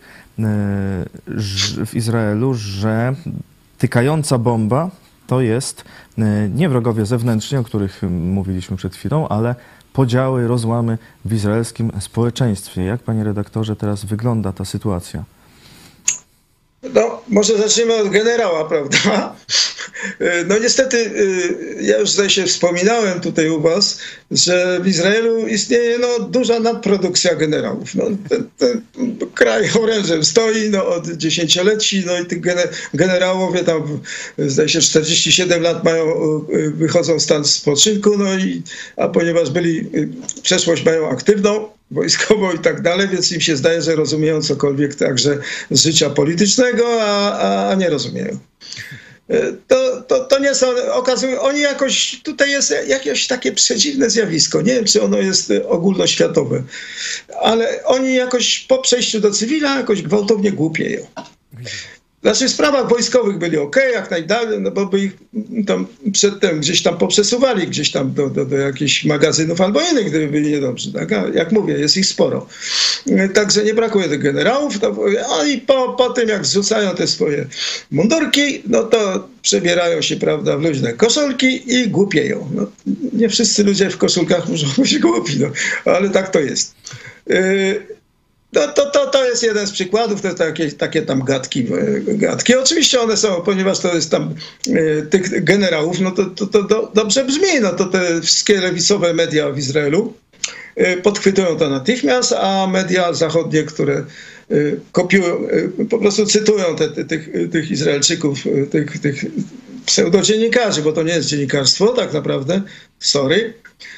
w Izraelu, że tykająca bomba to jest nie wrogowie zewnętrzni, o których mówiliśmy przed chwilą, ale podziały, rozłamy w izraelskim społeczeństwie. Jak, panie redaktorze, teraz wygląda ta sytuacja? No, może zaczniemy od generała, prawda? No niestety, ja już zdaje się wspominałem tutaj u was, że w Izraelu istnieje no, duża nadprodukcja generałów. No, te, te, kraj orężem stoi no, od dziesięcioleci, no i tych generałowie tam, zdaje się, czterdzieści siedem lat mają, wychodzą w stan spoczynku, no i, a ponieważ byli, przeszłość mają aktywną, wojskową i tak dalej, więc im się zdaje, że rozumieją cokolwiek także z życia politycznego, a, a nie rozumieją. To, to, to nie są, okazują, oni jakoś, tutaj jest jakieś takie przedziwne zjawisko, nie wiem, czy ono jest ogólnoświatowe, ale oni jakoś po przejściu do cywila jakoś gwałtownie głupieją. Znaczy w sprawach wojskowych byli ok, jak najdalej, no bo by ich tam przedtem gdzieś tam poprzesuwali, gdzieś tam do, do, do jakichś magazynów albo innych, gdyby byli niedobrze. Tak? A jak mówię, jest ich sporo. Także nie brakuje tych generałów. To oni po, po tym, jak zrzucają te swoje mundurki, no to przebierają się, prawda, w luźne koszulki i głupieją. No, nie wszyscy ludzie w koszulkach muszą być głupi, no, ale tak to jest. Yy, No, to, to, to jest jeden z przykładów, to takie, takie tam gadki, gadki. Oczywiście one są, ponieważ to jest tam y, tych generałów, no to, to, to do, dobrze brzmi, no to te wszystkie lewicowe media w Izraelu y, podchwytują to natychmiast, a media zachodnie, które y, kopiują, y, po prostu cytują te, te, tych, tych Izraelczyków, y, tych, tych pseudodziennikarzy, bo to nie jest dziennikarstwo tak naprawdę, sorry,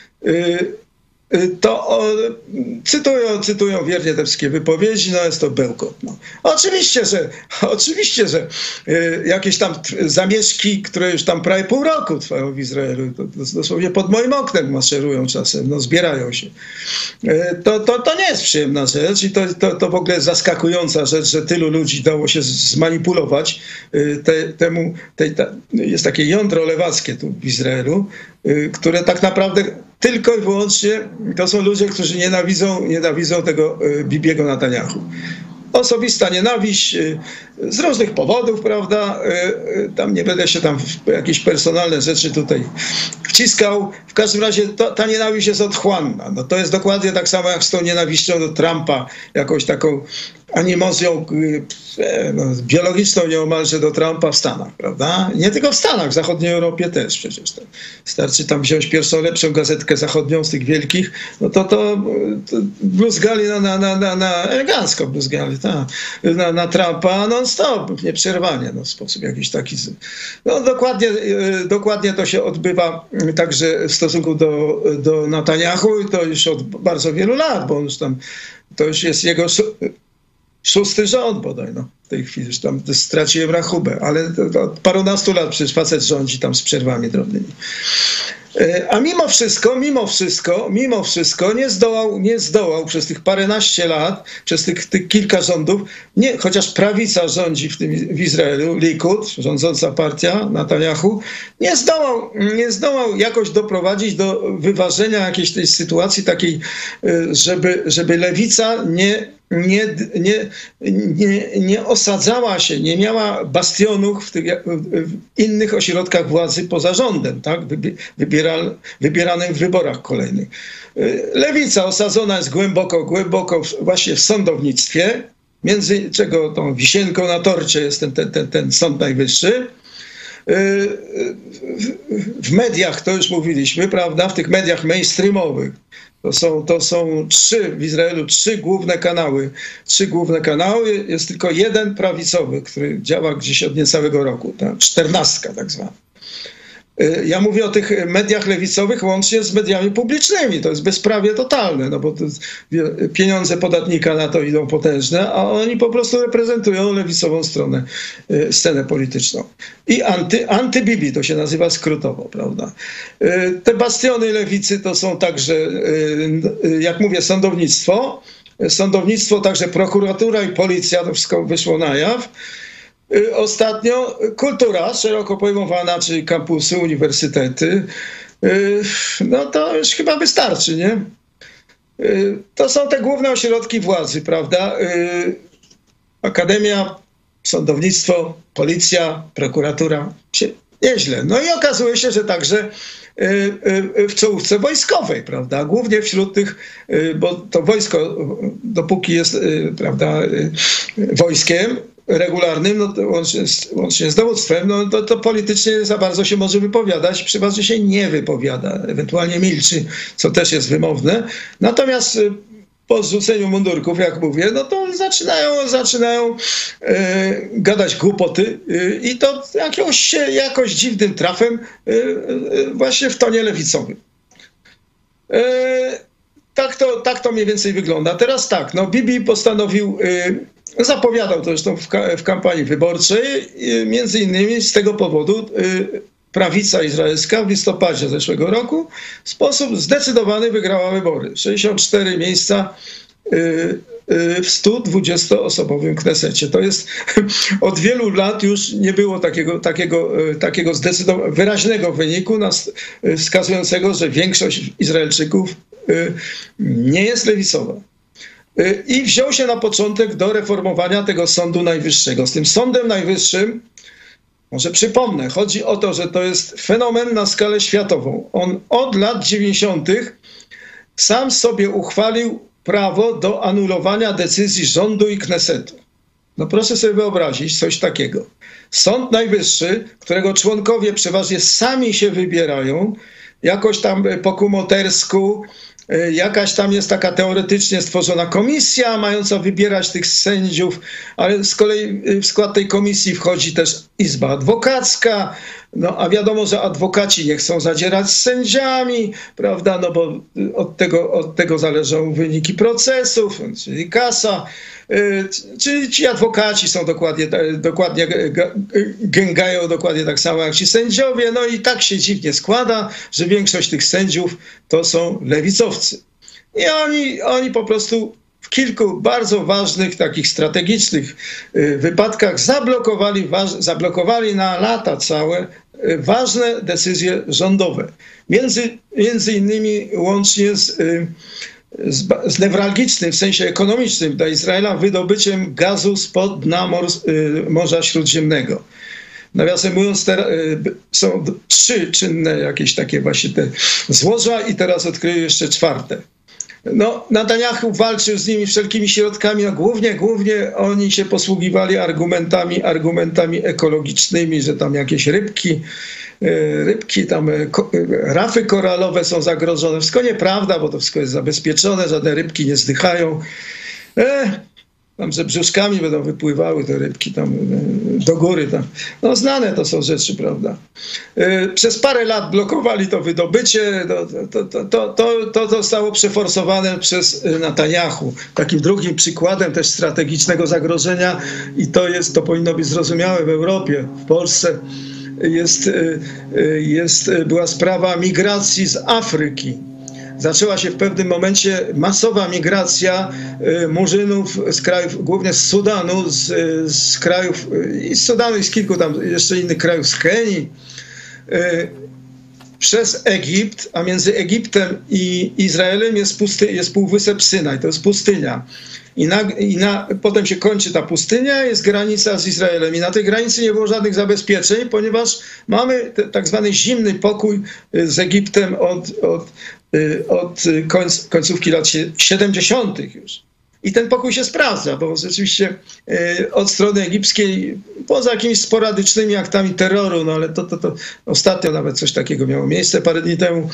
y, to o, cytują, cytują wiernie te wszystkie wypowiedzi, no jest to bełkot. No. Oczywiście, że, oczywiście, że y, jakieś tam zamieszki, które już tam prawie pół roku trwają w Izraelu, to, to dosłownie pod moim oknem maszerują czasem, no zbierają się. Y, to, to, to nie jest przyjemna rzecz i to, to, to w ogóle zaskakująca rzecz, że tylu ludzi dało się zmanipulować. Y, te, temu, te, ta, jest takie jądro lewackie tu w Izraelu, y, które tak naprawdę tylko i wyłącznie to są ludzie, którzy nienawidzą, nienawidzą tego Bibiego Netanyahu. Osobista nienawiść z różnych powodów, prawda? Tam nie będę się tam w jakieś personalne rzeczy tutaj wciskał. W każdym razie to, ta nienawiść jest otchłanna. No to jest dokładnie tak samo jak z tą nienawiścią do Trumpa, jakąś taką animozją no, biologiczną nieomalże do Trumpa w Stanach, prawda? Nie tylko w Stanach, w zachodniej Europie też przecież. To starczy tam wziąć pierwszą, lepszą gazetkę zachodnią z tych wielkich, no to to, to bluzgali na, na, na, na, na elegancko bluzgali, ta, na, na Trumpa non-stop, nieprzerwanie, no, w sposób jakiś taki. No dokładnie, dokładnie to się odbywa także w stosunku do, do Netanyahu i to już od bardzo wielu lat, bo on już tam, to już jest jego szósty rząd bodaj, no. W tej chwili już tam straciłem rachubę, ale to, to od parunastu lat przecież facet rządzi tam z przerwami drobnymi. A mimo wszystko, mimo wszystko, mimo wszystko nie zdołał, nie zdołał przez tych paręnaście lat, przez tych, tych kilka rządów, nie, chociaż prawica rządzi w, tym, w Izraelu, Likud, rządząca partia Netanyahu, nie zdołał, nie zdołał jakoś doprowadzić do wyważenia jakiejś tej sytuacji takiej, żeby, żeby lewica nie Nie, nie, nie, nie osadzała się, nie miała bastionów w tych w innych ośrodkach władzy poza rządem, tak? Wybieral, wybieranym w wyborach kolejnych. Lewica osadzona jest głęboko, głęboko właśnie w sądownictwie, między czego tą wisienką na torcie jest ten, ten, ten, ten Sąd Najwyższy. W mediach, to już mówiliśmy, prawda, w tych mediach mainstreamowych, to są, to są trzy, w Izraelu trzy główne kanały. Trzy główne kanały, jest tylko jeden prawicowy, który działa gdzieś od niecałego roku, ta czternastka tak zwana. Ja mówię o tych mediach lewicowych łącznie z mediami publicznymi. To jest bezprawie totalne, no bo to pieniądze podatnika na to idą potężne, a oni po prostu reprezentują lewicową stronę, scenę polityczną. I anty, anty-Bibi to się nazywa skrótowo, prawda? Te bastiony lewicy to są także, jak mówię, sądownictwo. Sądownictwo, także prokuratura i policja, to wszystko wyszło na jaw. Ostatnio kultura szeroko pojmowana, czyli kampusy, uniwersytety, no to już chyba wystarczy, nie? To są te główne ośrodki władzy, prawda? Akademia, sądownictwo, policja, prokuratura, nieźle. No i okazuje się, że także w czołówce wojskowej, prawda? Głównie wśród tych, bo to wojsko, dopóki jest, prawda, wojskiem regularnym, no to łącznie, łącznie z dowództwem, no to, to politycznie za bardzo się może wypowiadać, przeważnie się nie wypowiada, ewentualnie milczy, co też jest wymowne. Natomiast po zrzuceniu mundurków, jak mówię, no to zaczynają, zaczynają e, gadać głupoty e, i to jakąś, jakoś dziwnym trafem e, e, właśnie w tonie lewicowym. E, tak, to, tak to mniej więcej wygląda. Teraz tak, no Bibi postanowił, e, zapowiadał to zresztą w, ka, w kampanii wyborczej, e, między innymi z tego powodu e, prawica izraelska w listopadzie zeszłego roku w sposób zdecydowany wygrała wybory. sześćdziesiąt cztery miejsca w stu dwudziestoosobowym Knesecie. To jest od wielu lat już nie było takiego, takiego, takiego zdecydowanego, wyraźnego wyniku nas, wskazującego, że większość Izraelczyków nie jest lewicowa. I wziął się na początek do reformowania tego Sądu Najwyższego. Z tym Sądem Najwyższym, może przypomnę, chodzi o to, że to jest fenomen na skalę światową. On od lat dziewięćdziesiątych sam sobie uchwalił prawo do anulowania decyzji rządu i Knesetu. No proszę sobie wyobrazić coś takiego. Sąd Najwyższy, którego członkowie przeważnie sami się wybierają, jakoś tam po kumotersku, jakaś tam jest taka teoretycznie stworzona komisja mająca wybierać tych sędziów, ale z kolei w skład tej komisji wchodzi też Izba Adwokacka, no a wiadomo, że adwokaci nie chcą zadzierać z sędziami, prawda, no bo od tego, od tego zależą wyniki procesów, czyli kasa. Czyli ci adwokaci są dokładnie, dokładnie gęgają dokładnie tak samo jak ci sędziowie. No i tak się dziwnie składa, że większość tych sędziów to są lewicowcy. I oni, oni po prostu w kilku bardzo ważnych, takich strategicznych wypadkach zablokowali, zablokowali na lata całe ważne decyzje rządowe. Między, między innymi łącznie z Z, z newralgicznym, w sensie ekonomicznym dla Izraela wydobyciem gazu spod dna Mors, y, Morza Śródziemnego. Nawiasem mówiąc, te, y, są trzy czynne jakieś takie właśnie te złoża i teraz odkryją jeszcze czwarte. No, Netanjahu walczył z nimi wszelkimi środkami, no głównie, głównie oni się posługiwali argumentami, argumentami ekologicznymi, że tam jakieś rybki, rybki, tam rafy koralowe są zagrożone. Wszystko nieprawda, bo to wszystko jest zabezpieczone, żadne rybki nie zdychają. E, tam, że brzuszkami będą wypływały te rybki tam do góry. Tam. No znane to są rzeczy, prawda. E, przez parę lat blokowali to wydobycie. To, to, to, to, to zostało przeforsowane przez Netanjahu. Takim drugim przykładem też strategicznego zagrożenia i to jest, to powinno być zrozumiałe w Europie, w Polsce. Jest, jest, była sprawa migracji z Afryki. Zaczęła się w pewnym momencie masowa migracja murzynów z krajów, głównie z Sudanu, z, z krajów, i z Sudanu i z kilku tam jeszcze innych krajów, z Kenii, przez Egipt, a między Egiptem i Izraelem jest, pusty, jest półwysep Synaj, to jest pustynia. I, na, i na, potem się kończy ta pustynia, jest granica z Izraelem. I na tej granicy nie było żadnych zabezpieczeń, ponieważ mamy te, tak zwany zimny pokój z Egiptem od, od, od końc, końcówki lat siedemdziesiątych już. I ten pokój się sprawdza, bo rzeczywiście od strony egipskiej, poza jakimiś sporadycznymi aktami terroru, no ale to, to, to ostatnio nawet coś takiego miało miejsce parę dni temu,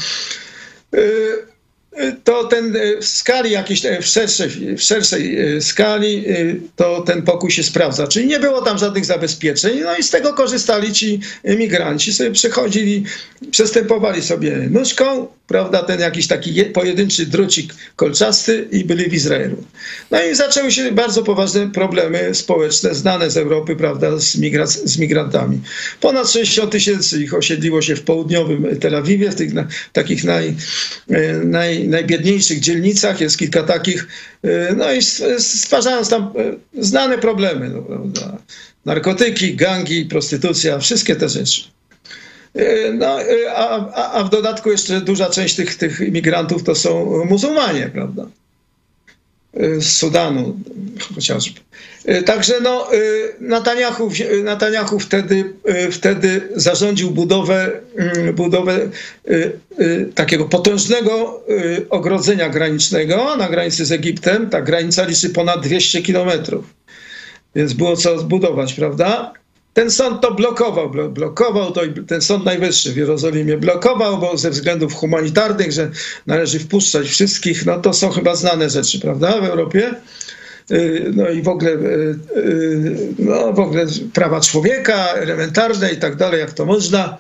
to ten w skali jakiejś, w szerszej, w szerszej skali, to ten pokój się sprawdza. Czyli nie było tam żadnych zabezpieczeń, no i z tego korzystali ci emigranci, sobie przechodzili, przestępowali sobie nóżką, prawda, ten jakiś taki pojedynczy drucik kolczasty i byli w Izraelu. No i zaczęły się bardzo poważne problemy społeczne, znane z Europy, prawda, z, migrac- z migrantami. Ponad sześćdziesiąt tysięcy ich osiedliło się w południowym Tel Awiwie, w tych na, takich naj, naj, najbiedniejszych dzielnicach, jest kilka takich, no i stwarzając tam znane problemy, no, prawda, narkotyki, gangi, prostytucja, wszystkie te rzeczy. No, a, a, a w dodatku jeszcze duża część tych, tych imigrantów to są muzułmanie, prawda? Z Sudanu chociażby. Także no, Netanjahu, Netanjahu wtedy, wtedy zarządził budowę, budowę takiego potężnego ogrodzenia granicznego na granicy z Egiptem. Ta granica liczy ponad dwieście kilometrów, więc było co zbudować, prawda? ten sąd to blokował, blokował to i ten Sąd Najwyższy w Jerozolimie blokował, bo ze względów humanitarnych, że należy wpuszczać wszystkich, no to są chyba znane rzeczy, prawda, w Europie. No i w ogóle, no w ogóle prawa człowieka, elementarne i tak dalej, jak to można.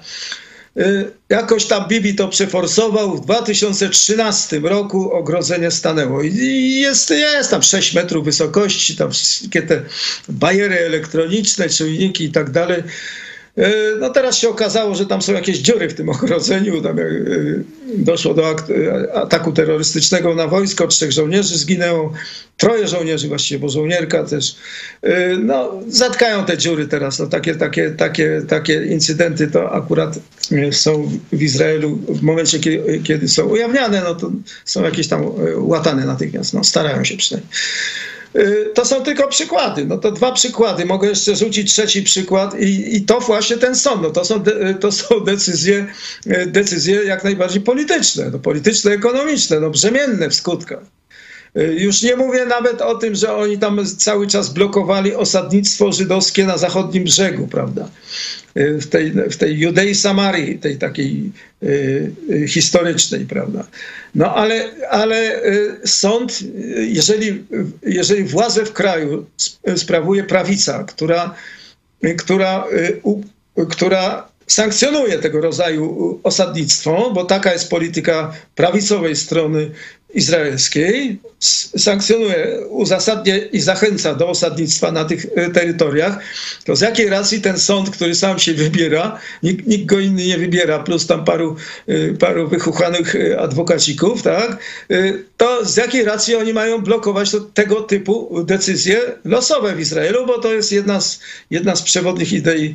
Jakoś tam Bibi to przeforsował. W dwa tysiące trzynastym roku ogrodzenie stanęło. I jest, jest tam sześć metrów wysokości, tam wszystkie te bariery elektroniczne, czujniki i tak dalej. No teraz się okazało, że tam są jakieś dziury w tym ogrodzeniu. Tam doszło do ataku terrorystycznego na wojsko, trzech żołnierzy zginęło, troje żołnierzy właściwie, bo żołnierka też. No, zatkają te dziury teraz. No, takie, takie, takie, takie incydenty to akurat są w Izraelu w momencie, kiedy, kiedy są ujawniane, no to są jakieś tam łatane natychmiast. No, starają się przynajmniej. To są tylko przykłady. No to dwa przykłady. Mogę jeszcze rzucić trzeci przykład i, i to właśnie ten sąd. No to są, de, to są decyzje, decyzje jak najbardziej polityczne, no polityczne, ekonomiczne, no brzemienne w skutkach. Już nie mówię nawet o tym, że oni tam cały czas blokowali osadnictwo żydowskie na zachodnim brzegu, prawda? W tej, w tej Judei Samarii, tej takiej y, y, historycznej, prawda? No ale, ale y, sąd, jeżeli, jeżeli władzę w kraju sprawuje prawica, która, y, która, y, u, która sankcjonuje tego rodzaju osadnictwo, bo taka jest polityka prawicowej strony izraelskiej, sankcjonuje, uzasadnia i zachęca do osadnictwa na tych terytoriach, to z jakiej racji ten sąd, który sam się wybiera, nikt, nikt go inny nie wybiera, plus tam paru, paru wychuchanych adwokacików, tak, to z jakiej racji oni mają blokować to, tego typu decyzje losowe w Izraelu, bo to jest jedna z, jedna z przewodnich idei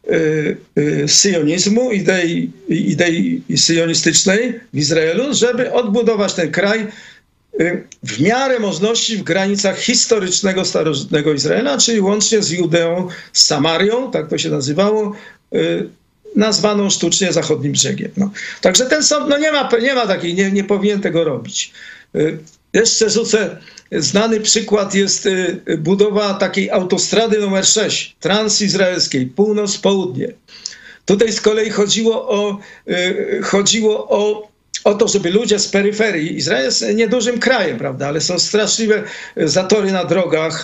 syjonizmu, idei, idei syjonistycznej w Izraelu, żeby odbudować ten kraj w miarę możliwości w granicach historycznego, starożytnego Izraela, czyli łącznie z Judeą, z Samarią, tak to się nazywało, nazwaną sztucznie zachodnim brzegiem. No. Także ten sąd no nie ma, nie ma takiej, nie, nie powinien tego robić. Jeszcze rzucę, znany przykład jest budowa takiej autostrady numer sześć, transizraelskiej, północ-południe. Tutaj z kolei chodziło o, chodziło o, o to, żeby ludzie z peryferii, Izrael jest niedużym krajem, prawda, ale są straszliwe zatory na drogach,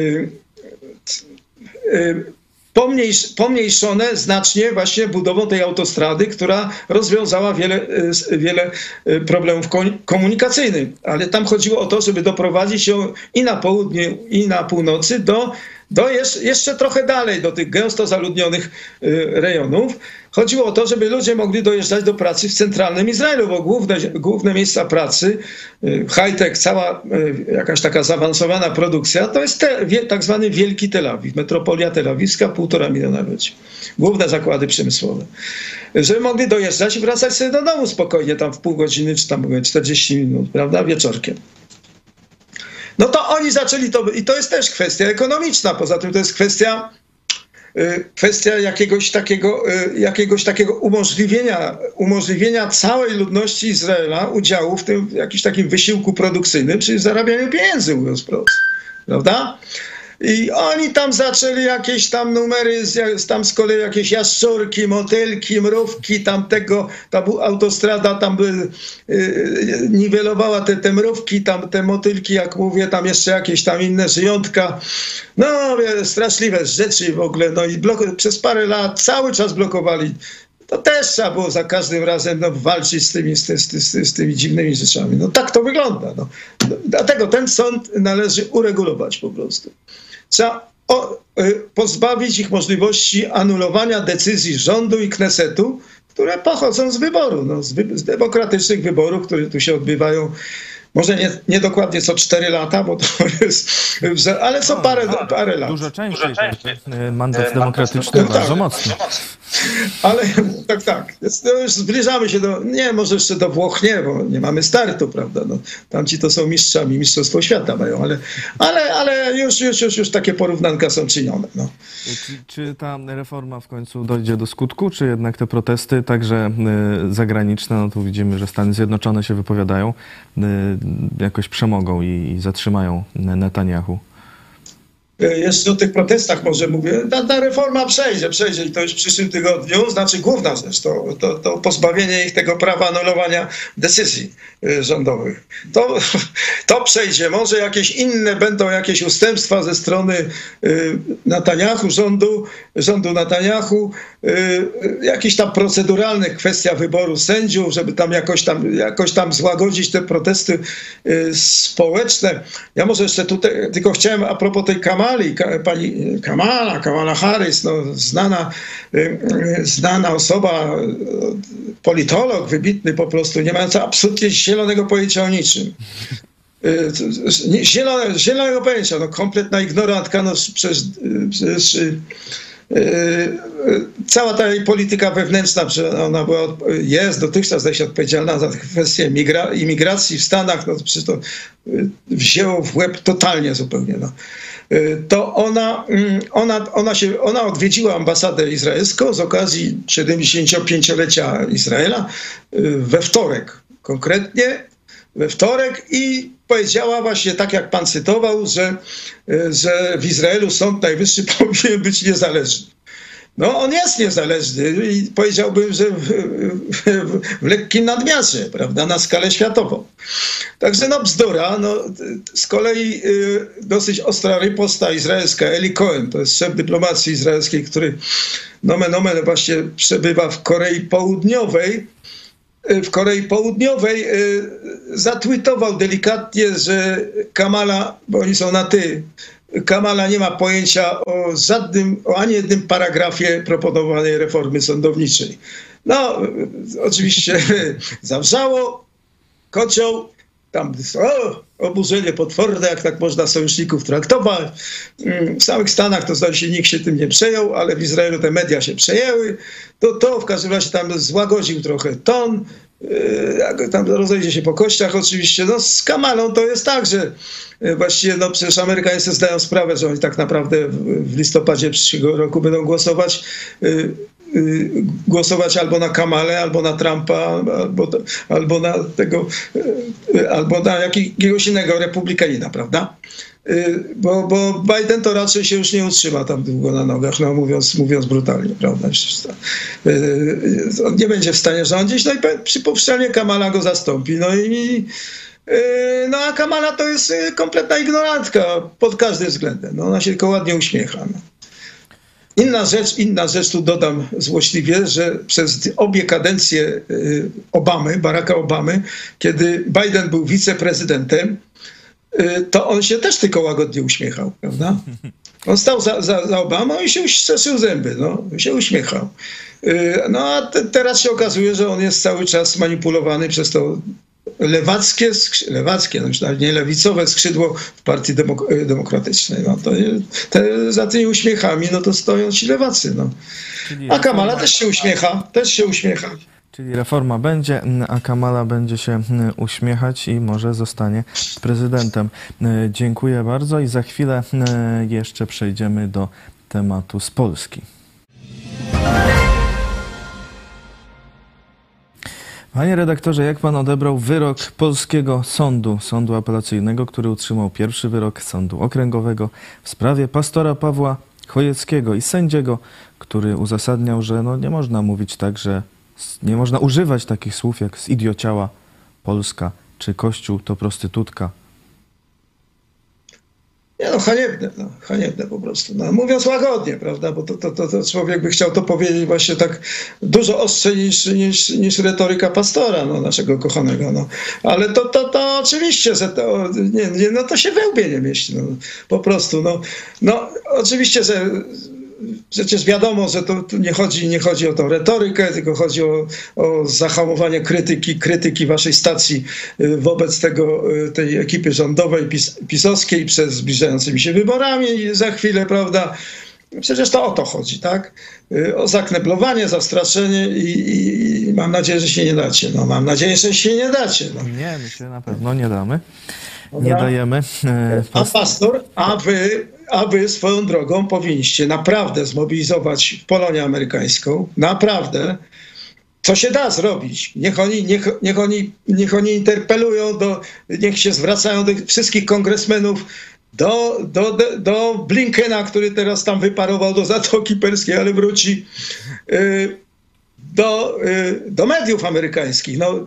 Pomniejsz, pomniejszone znacznie właśnie budową tej autostrady, która rozwiązała wiele, wiele problemów komunikacyjnych. Ale tam chodziło o to, żeby doprowadzić ją i na południe, i na północy do, do jeszcze, jeszcze trochę dalej, do tych gęsto zaludnionych rejonów. Chodziło o to, żeby ludzie mogli dojeżdżać do pracy w centralnym Izraelu, bo główne, główne miejsca pracy, high-tech, cała jakaś taka zaawansowana produkcja, to jest te, tak zwany Wielki Tel Awiw, metropolia telawiwska, półtora miliona ludzi. Główne zakłady przemysłowe. Żeby mogli dojeżdżać i wracać sobie do domu spokojnie, tam w pół godziny, czy tam czterdzieści minut, prawda, wieczorkiem. No to oni zaczęli to, i to jest też kwestia ekonomiczna, poza tym to jest kwestia kwestia jakiegoś takiego, jakiegoś takiego umożliwienia, umożliwienia całej ludności Izraela udziału w tym w jakimś takim wysiłku produkcyjnym, czyli zarabianiu pieniędzy, mówiąc prosto, prawda? I oni tam zaczęli jakieś tam numery, tam z kolei jakieś jaszczurki, motylki, mrówki, tamtego, ta autostrada tam by, yy, niwelowała te, te mrówki, tam te motylki, jak mówię, tam jeszcze jakieś tam inne żyjątka. No, straszliwe rzeczy w ogóle. No i blok, przez parę lat cały czas blokowali. To też trzeba było za każdym razem no, walczyć z tymi, z, z, z, z tymi dziwnymi rzeczami. No tak to wygląda. No. Dlatego ten sąd należy uregulować po prostu. Trzeba o, y, pozbawić ich możliwości anulowania decyzji rządu i Knesetu, które pochodzą z wyboru, no, z, wy, z demokratycznych wyborów, które tu się odbywają. Może nie, nie dokładnie co cztery lata, bo to jest, ale co parę, no, parę lat. Dużo częściej. Mandat demokratyczny no, bardzo tak. mocno. Ale tak, tak. No już zbliżamy się do, nie, może jeszcze do Włoch nie, bo nie mamy startu, prawda? No, tamci to są mistrzami, mistrzostwo świata mają, ale, ale, ale już, już, już, już takie porównanka są czynione. No. Czy, czy ta reforma w końcu dojdzie do skutku, czy jednak te protesty, także y, zagraniczne, no tu widzimy, że Stany Zjednoczone się wypowiadają, y, jakoś przemogą i, i zatrzymają Netanyahu? Jeszcze o tych protestach może mówię. Ta, ta reforma przejdzie, przejdzie i to już w przyszłym tygodniu. Znaczy główna rzecz to, to, to pozbawienie ich tego prawa anulowania decyzji rządowych. To, to przejdzie. Może jakieś inne będą jakieś ustępstwa ze strony Netanyahu, rządu, rządu Netanyahu, jakieś tam proceduralne kwestia wyboru sędziów, żeby tam jakoś tam, jakoś tam złagodzić te protesty społeczne. Ja może jeszcze tutaj tylko chciałem a propos tej Kamali, pani Kamala, Kamala Harris, no, znana, znana osoba, politolog wybitny po prostu, nie mająca absolutnie zielonego pojęcia o niczym. Zielone, zielonego pojęcia, no kompletna ignorantka, no przecież, przecież cała ta jej polityka wewnętrzna, ona była, jest dotychczas zdaje się odpowiedzialna za kwestię migra- imigracji w Stanach, no przecież to wzięło w łeb totalnie zupełnie. No. To ona, ona, ona, się, ona odwiedziła ambasadę izraelską z okazji siedemdziesięciopięciolecia Izraela we wtorek, konkretnie we wtorek i powiedziała właśnie tak, jak pan cytował, że, że w Izraelu Sąd Najwyższy powinien być niezależny. No on jest niezależny i powiedziałbym, że w, w, w lekkim nadmiarze, prawda, na skalę światową. Także no bzdura. No, z kolei y, dosyć ostra riposta izraelska. Eli Cohen, to jest szef dyplomacji izraelskiej, który nomen omen właśnie przebywa w Korei Południowej. W Korei Południowej y, zatweetował delikatnie, że Kamala, bo oni są na ty, Kamala nie ma pojęcia o żadnym, o ani jednym paragrafie proponowanej reformy sądowniczej. No, oczywiście zawrzało, kocioł, tam o, oburzenie potworne, jak tak można sojuszników traktować. W samych Stanach to zdaje się nikt się tym nie przejął, ale w Izraelu te media się przejęły. To, to w każdym razie tam złagodził trochę ton. Tam rozejdzie się po kościach oczywiście. No z Kamalą to jest tak, że właściwie no przecież Amerykanie sobie zdają sprawę, że oni tak naprawdę w listopadzie przyszłego roku będą głosować głosować albo na Kamalę, albo na Trumpa, albo, albo na tego, albo na jakiegoś innego republikanina, prawda? Bo, bo Biden to raczej się już nie utrzyma tam długo na nogach, no mówiąc, mówiąc brutalnie, prawda? On nie będzie w stanie rządzić, no i przypuszczalnie Kamala go zastąpi. No i no a Kamala to jest kompletna ignorantka pod każdym względem. No, ona się tylko ładnie uśmiecha. No. Inna rzecz, inna rzecz tu dodam złośliwie, że przez obie kadencje Obamy, Baracka Obamy, kiedy Biden był wiceprezydentem, to on się też tylko łagodnie uśmiechał, prawda? On stał za, za, za Obamą i się strzeszył zęby, no, się uśmiechał. No a te, teraz się okazuje, że on jest cały czas manipulowany przez to lewackie, lewackie, no, nie lewicowe skrzydło w Partii Demok- Demokratycznej. No, to, te, za tymi uśmiechami no, to stoją ci lewacy. No. A Kamala też się uśmiecha, też się uśmiecha. Czyli reforma będzie, a Kamala będzie się uśmiechać i może zostanie prezydentem. Dziękuję bardzo i za chwilę jeszcze przejdziemy do tematu z Polski. Panie redaktorze, jak pan odebrał wyrok polskiego sądu, sądu apelacyjnego, który utrzymał pierwszy wyrok sądu okręgowego w sprawie pastora Pawła Chojeckiego i sędziego, który uzasadniał, że no nie można mówić tak, że nie można używać takich słów jak zidiociała Polska czy Kościół to prostytutka. Nie no, haniebne, no, haniebne po prostu. No, mówiąc łagodnie, prawda, bo to, to, to, to człowiek by chciał to powiedzieć właśnie tak dużo ostrzej niż, niż, niż retoryka pastora, no, naszego kochanego. No. Ale to, to, to oczywiście, że to, nie, nie, no, to się we łbie nie mieści, no, po prostu. No, no, oczywiście, że przecież wiadomo, że to nie chodzi, nie chodzi o tą retorykę, tylko chodzi o, o zahamowanie krytyki, krytyki waszej stacji wobec tego, tej ekipy rządowej PiS, pisowskiej przed zbliżającymi się wyborami za chwilę, prawda? Przecież to o to chodzi, tak? O zakneblowanie, zastraszenie i, i mam nadzieję, że się nie dacie. No, mam nadzieję, że się nie dacie. No. Nie, my się na pewno nie damy. Nie dajemy. A pastor, a wy, a wy swoją drogą powinniście naprawdę zmobilizować Polonię amerykańską, naprawdę, co się da zrobić. Niech oni, niech, niech oni, niech oni interpelują, do, niech się zwracają do wszystkich kongresmenów do, do, do Blinkena, który teraz tam wyparował do Zatoki Perskiej, ale wróci, do, do mediów amerykańskich. No,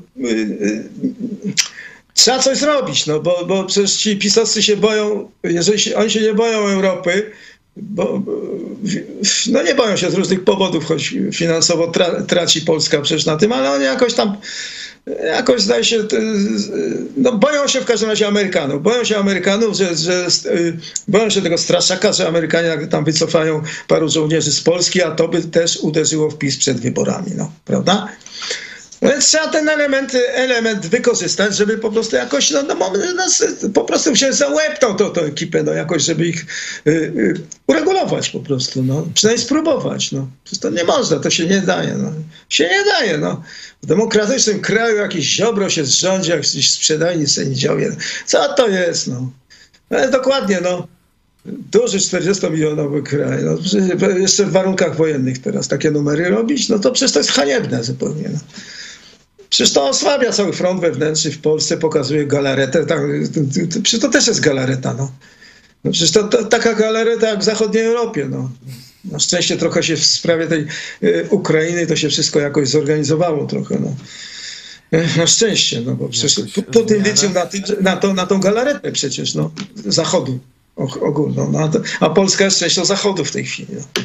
trzeba coś zrobić, no, bo, bo przecież ci pisowcy się boją, jeżeli się, oni się nie boją Europy, bo no nie boją się z różnych powodów, choć finansowo tra, traci Polska przecież na tym, ale oni jakoś tam jakoś zdaje się, no boją się w każdym razie Amerykanów. Boją się Amerykanów, że, że boją się tego straszaka, że Amerykanie tam wycofają paru żołnierzy z Polski, a to by też uderzyło w PiS przed wyborami, no, prawda? No więc trzeba ten element, element wykorzystać, żeby po prostu jakoś, no, no, no po prostu się za łeb tą, tą, tą ekipę, no jakoś, żeby ich y, y, uregulować po prostu, no. Przynajmniej spróbować, no. Przecież to nie można, to się nie daje, no. Się nie daje, no. W demokratycznym kraju jakiś Ziobro się zrządzi, jakiś sprzedajni sędziowie. Co to jest, no? No dokładnie, no. Duży czterdziestomilionowy kraj, no. Jeszcze w warunkach wojennych teraz takie numery robić, no to przecież to jest haniebne zupełnie, no. Przecież to osłabia cały front wewnętrzny w Polsce, pokazuje galaretę. Tak, przecież to też jest galareta. No. No przecież to, to taka galareta jak w zachodniej Europie. No. Na szczęście trochę się w sprawie tej y, Ukrainy to się wszystko jakoś zorganizowało trochę. No. Na szczęście, no bo przecież Putin liczył na, tym, na, to, na tą galaretę przecież, no, Zachodu ogólną. No, a Polska jest częścią Zachodu w tej chwili. No.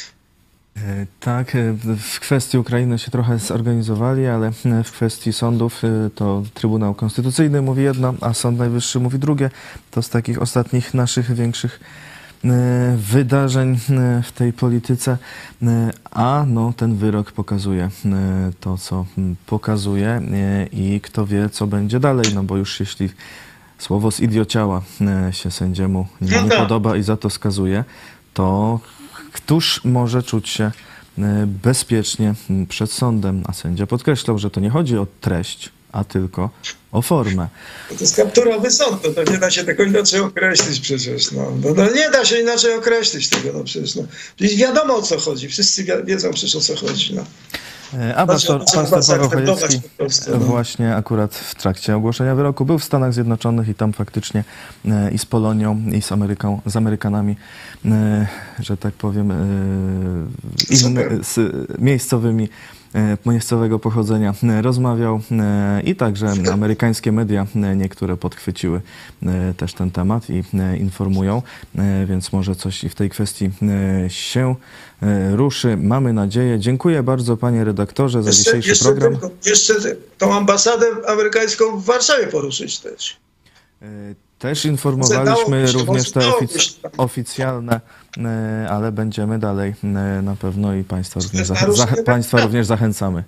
Tak, w kwestii Ukrainy się trochę zorganizowali, ale w kwestii sądów to Trybunał Konstytucyjny mówi jedno, a Sąd Najwyższy mówi drugie. To z takich ostatnich naszych większych wydarzeń w tej polityce, a no, ten wyrok pokazuje to, co pokazuje i kto wie, co będzie dalej, no bo już jeśli słowo z idiociała się sędziemu nie, nie podoba i za to skazuje, to któż może czuć się bezpiecznie przed sądem? A sędzia podkreślał, że to nie chodzi o treść, a tylko o formę. To jest kapturowy sąd, no to nie da się tego inaczej określić przecież. No. No, no nie da się inaczej określić tego, no przecież. No. Przecież wiadomo, o co chodzi. Wszyscy wiedzą przecież, o co chodzi. No. A pastor, pastor Paweł Chojecki no. właśnie akurat w trakcie ogłoszenia wyroku był w Stanach Zjednoczonych i tam faktycznie e, i z Polonią, i z Ameryką, z Amerykanami, e, że tak powiem, e, inny, z miejscowymi, e, miejscowego pochodzenia e, rozmawiał e, i także amerykańskie media e, niektóre podchwyciły e, też ten temat i e, informują, e, więc może coś i w tej kwestii e, się ruszy. Mamy nadzieję. Dziękuję bardzo, panie redaktorze, za jeszcze, dzisiejszy jeszcze program. Tylko, jeszcze tą ambasadę amerykańską w Warszawie poruszyć też. Też informowaliśmy również te ofic oficjalne, ale będziemy dalej na pewno i państwa również, za za państwa również zachęcamy.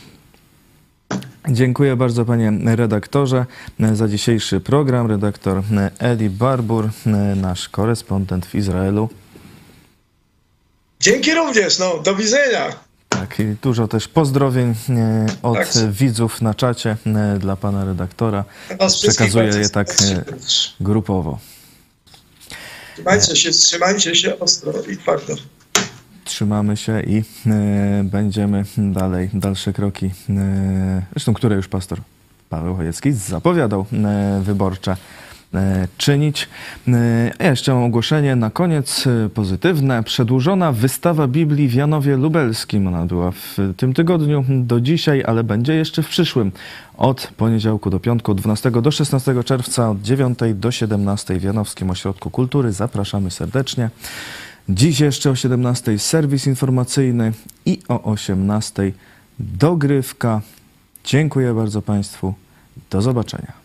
Dziękuję bardzo, panie redaktorze, za dzisiejszy program. Redaktor Eli Barbur, nasz korespondent w Izraelu. Dzięki również, no, do widzenia. Tak, i dużo też pozdrowień e, od tak. widzów na czacie e, dla pana redaktora. Przekazuję je tak e, grupowo. Trzymajcie się, trzymajcie się ostro i twardo. Trzymamy się i e, będziemy dalej, dalsze kroki, e, zresztą które już pastor Paweł Chojecki zapowiadał, e, wyborcze czynić. Ja jeszcze mam ogłoszenie na koniec pozytywne. Przedłużona wystawa Biblii w Janowie Lubelskim. Ona była w tym tygodniu do dzisiaj, ale będzie jeszcze w przyszłym. Od poniedziałku do piątku, od dwunastego do szesnastego czerwca, od dziewiątej do siedemnastej w Janowskim Ośrodku Kultury. Zapraszamy serdecznie. Dziś jeszcze o siedemnastej serwis informacyjny i o osiemnastej dogrywka. Dziękuję bardzo państwu. Do zobaczenia.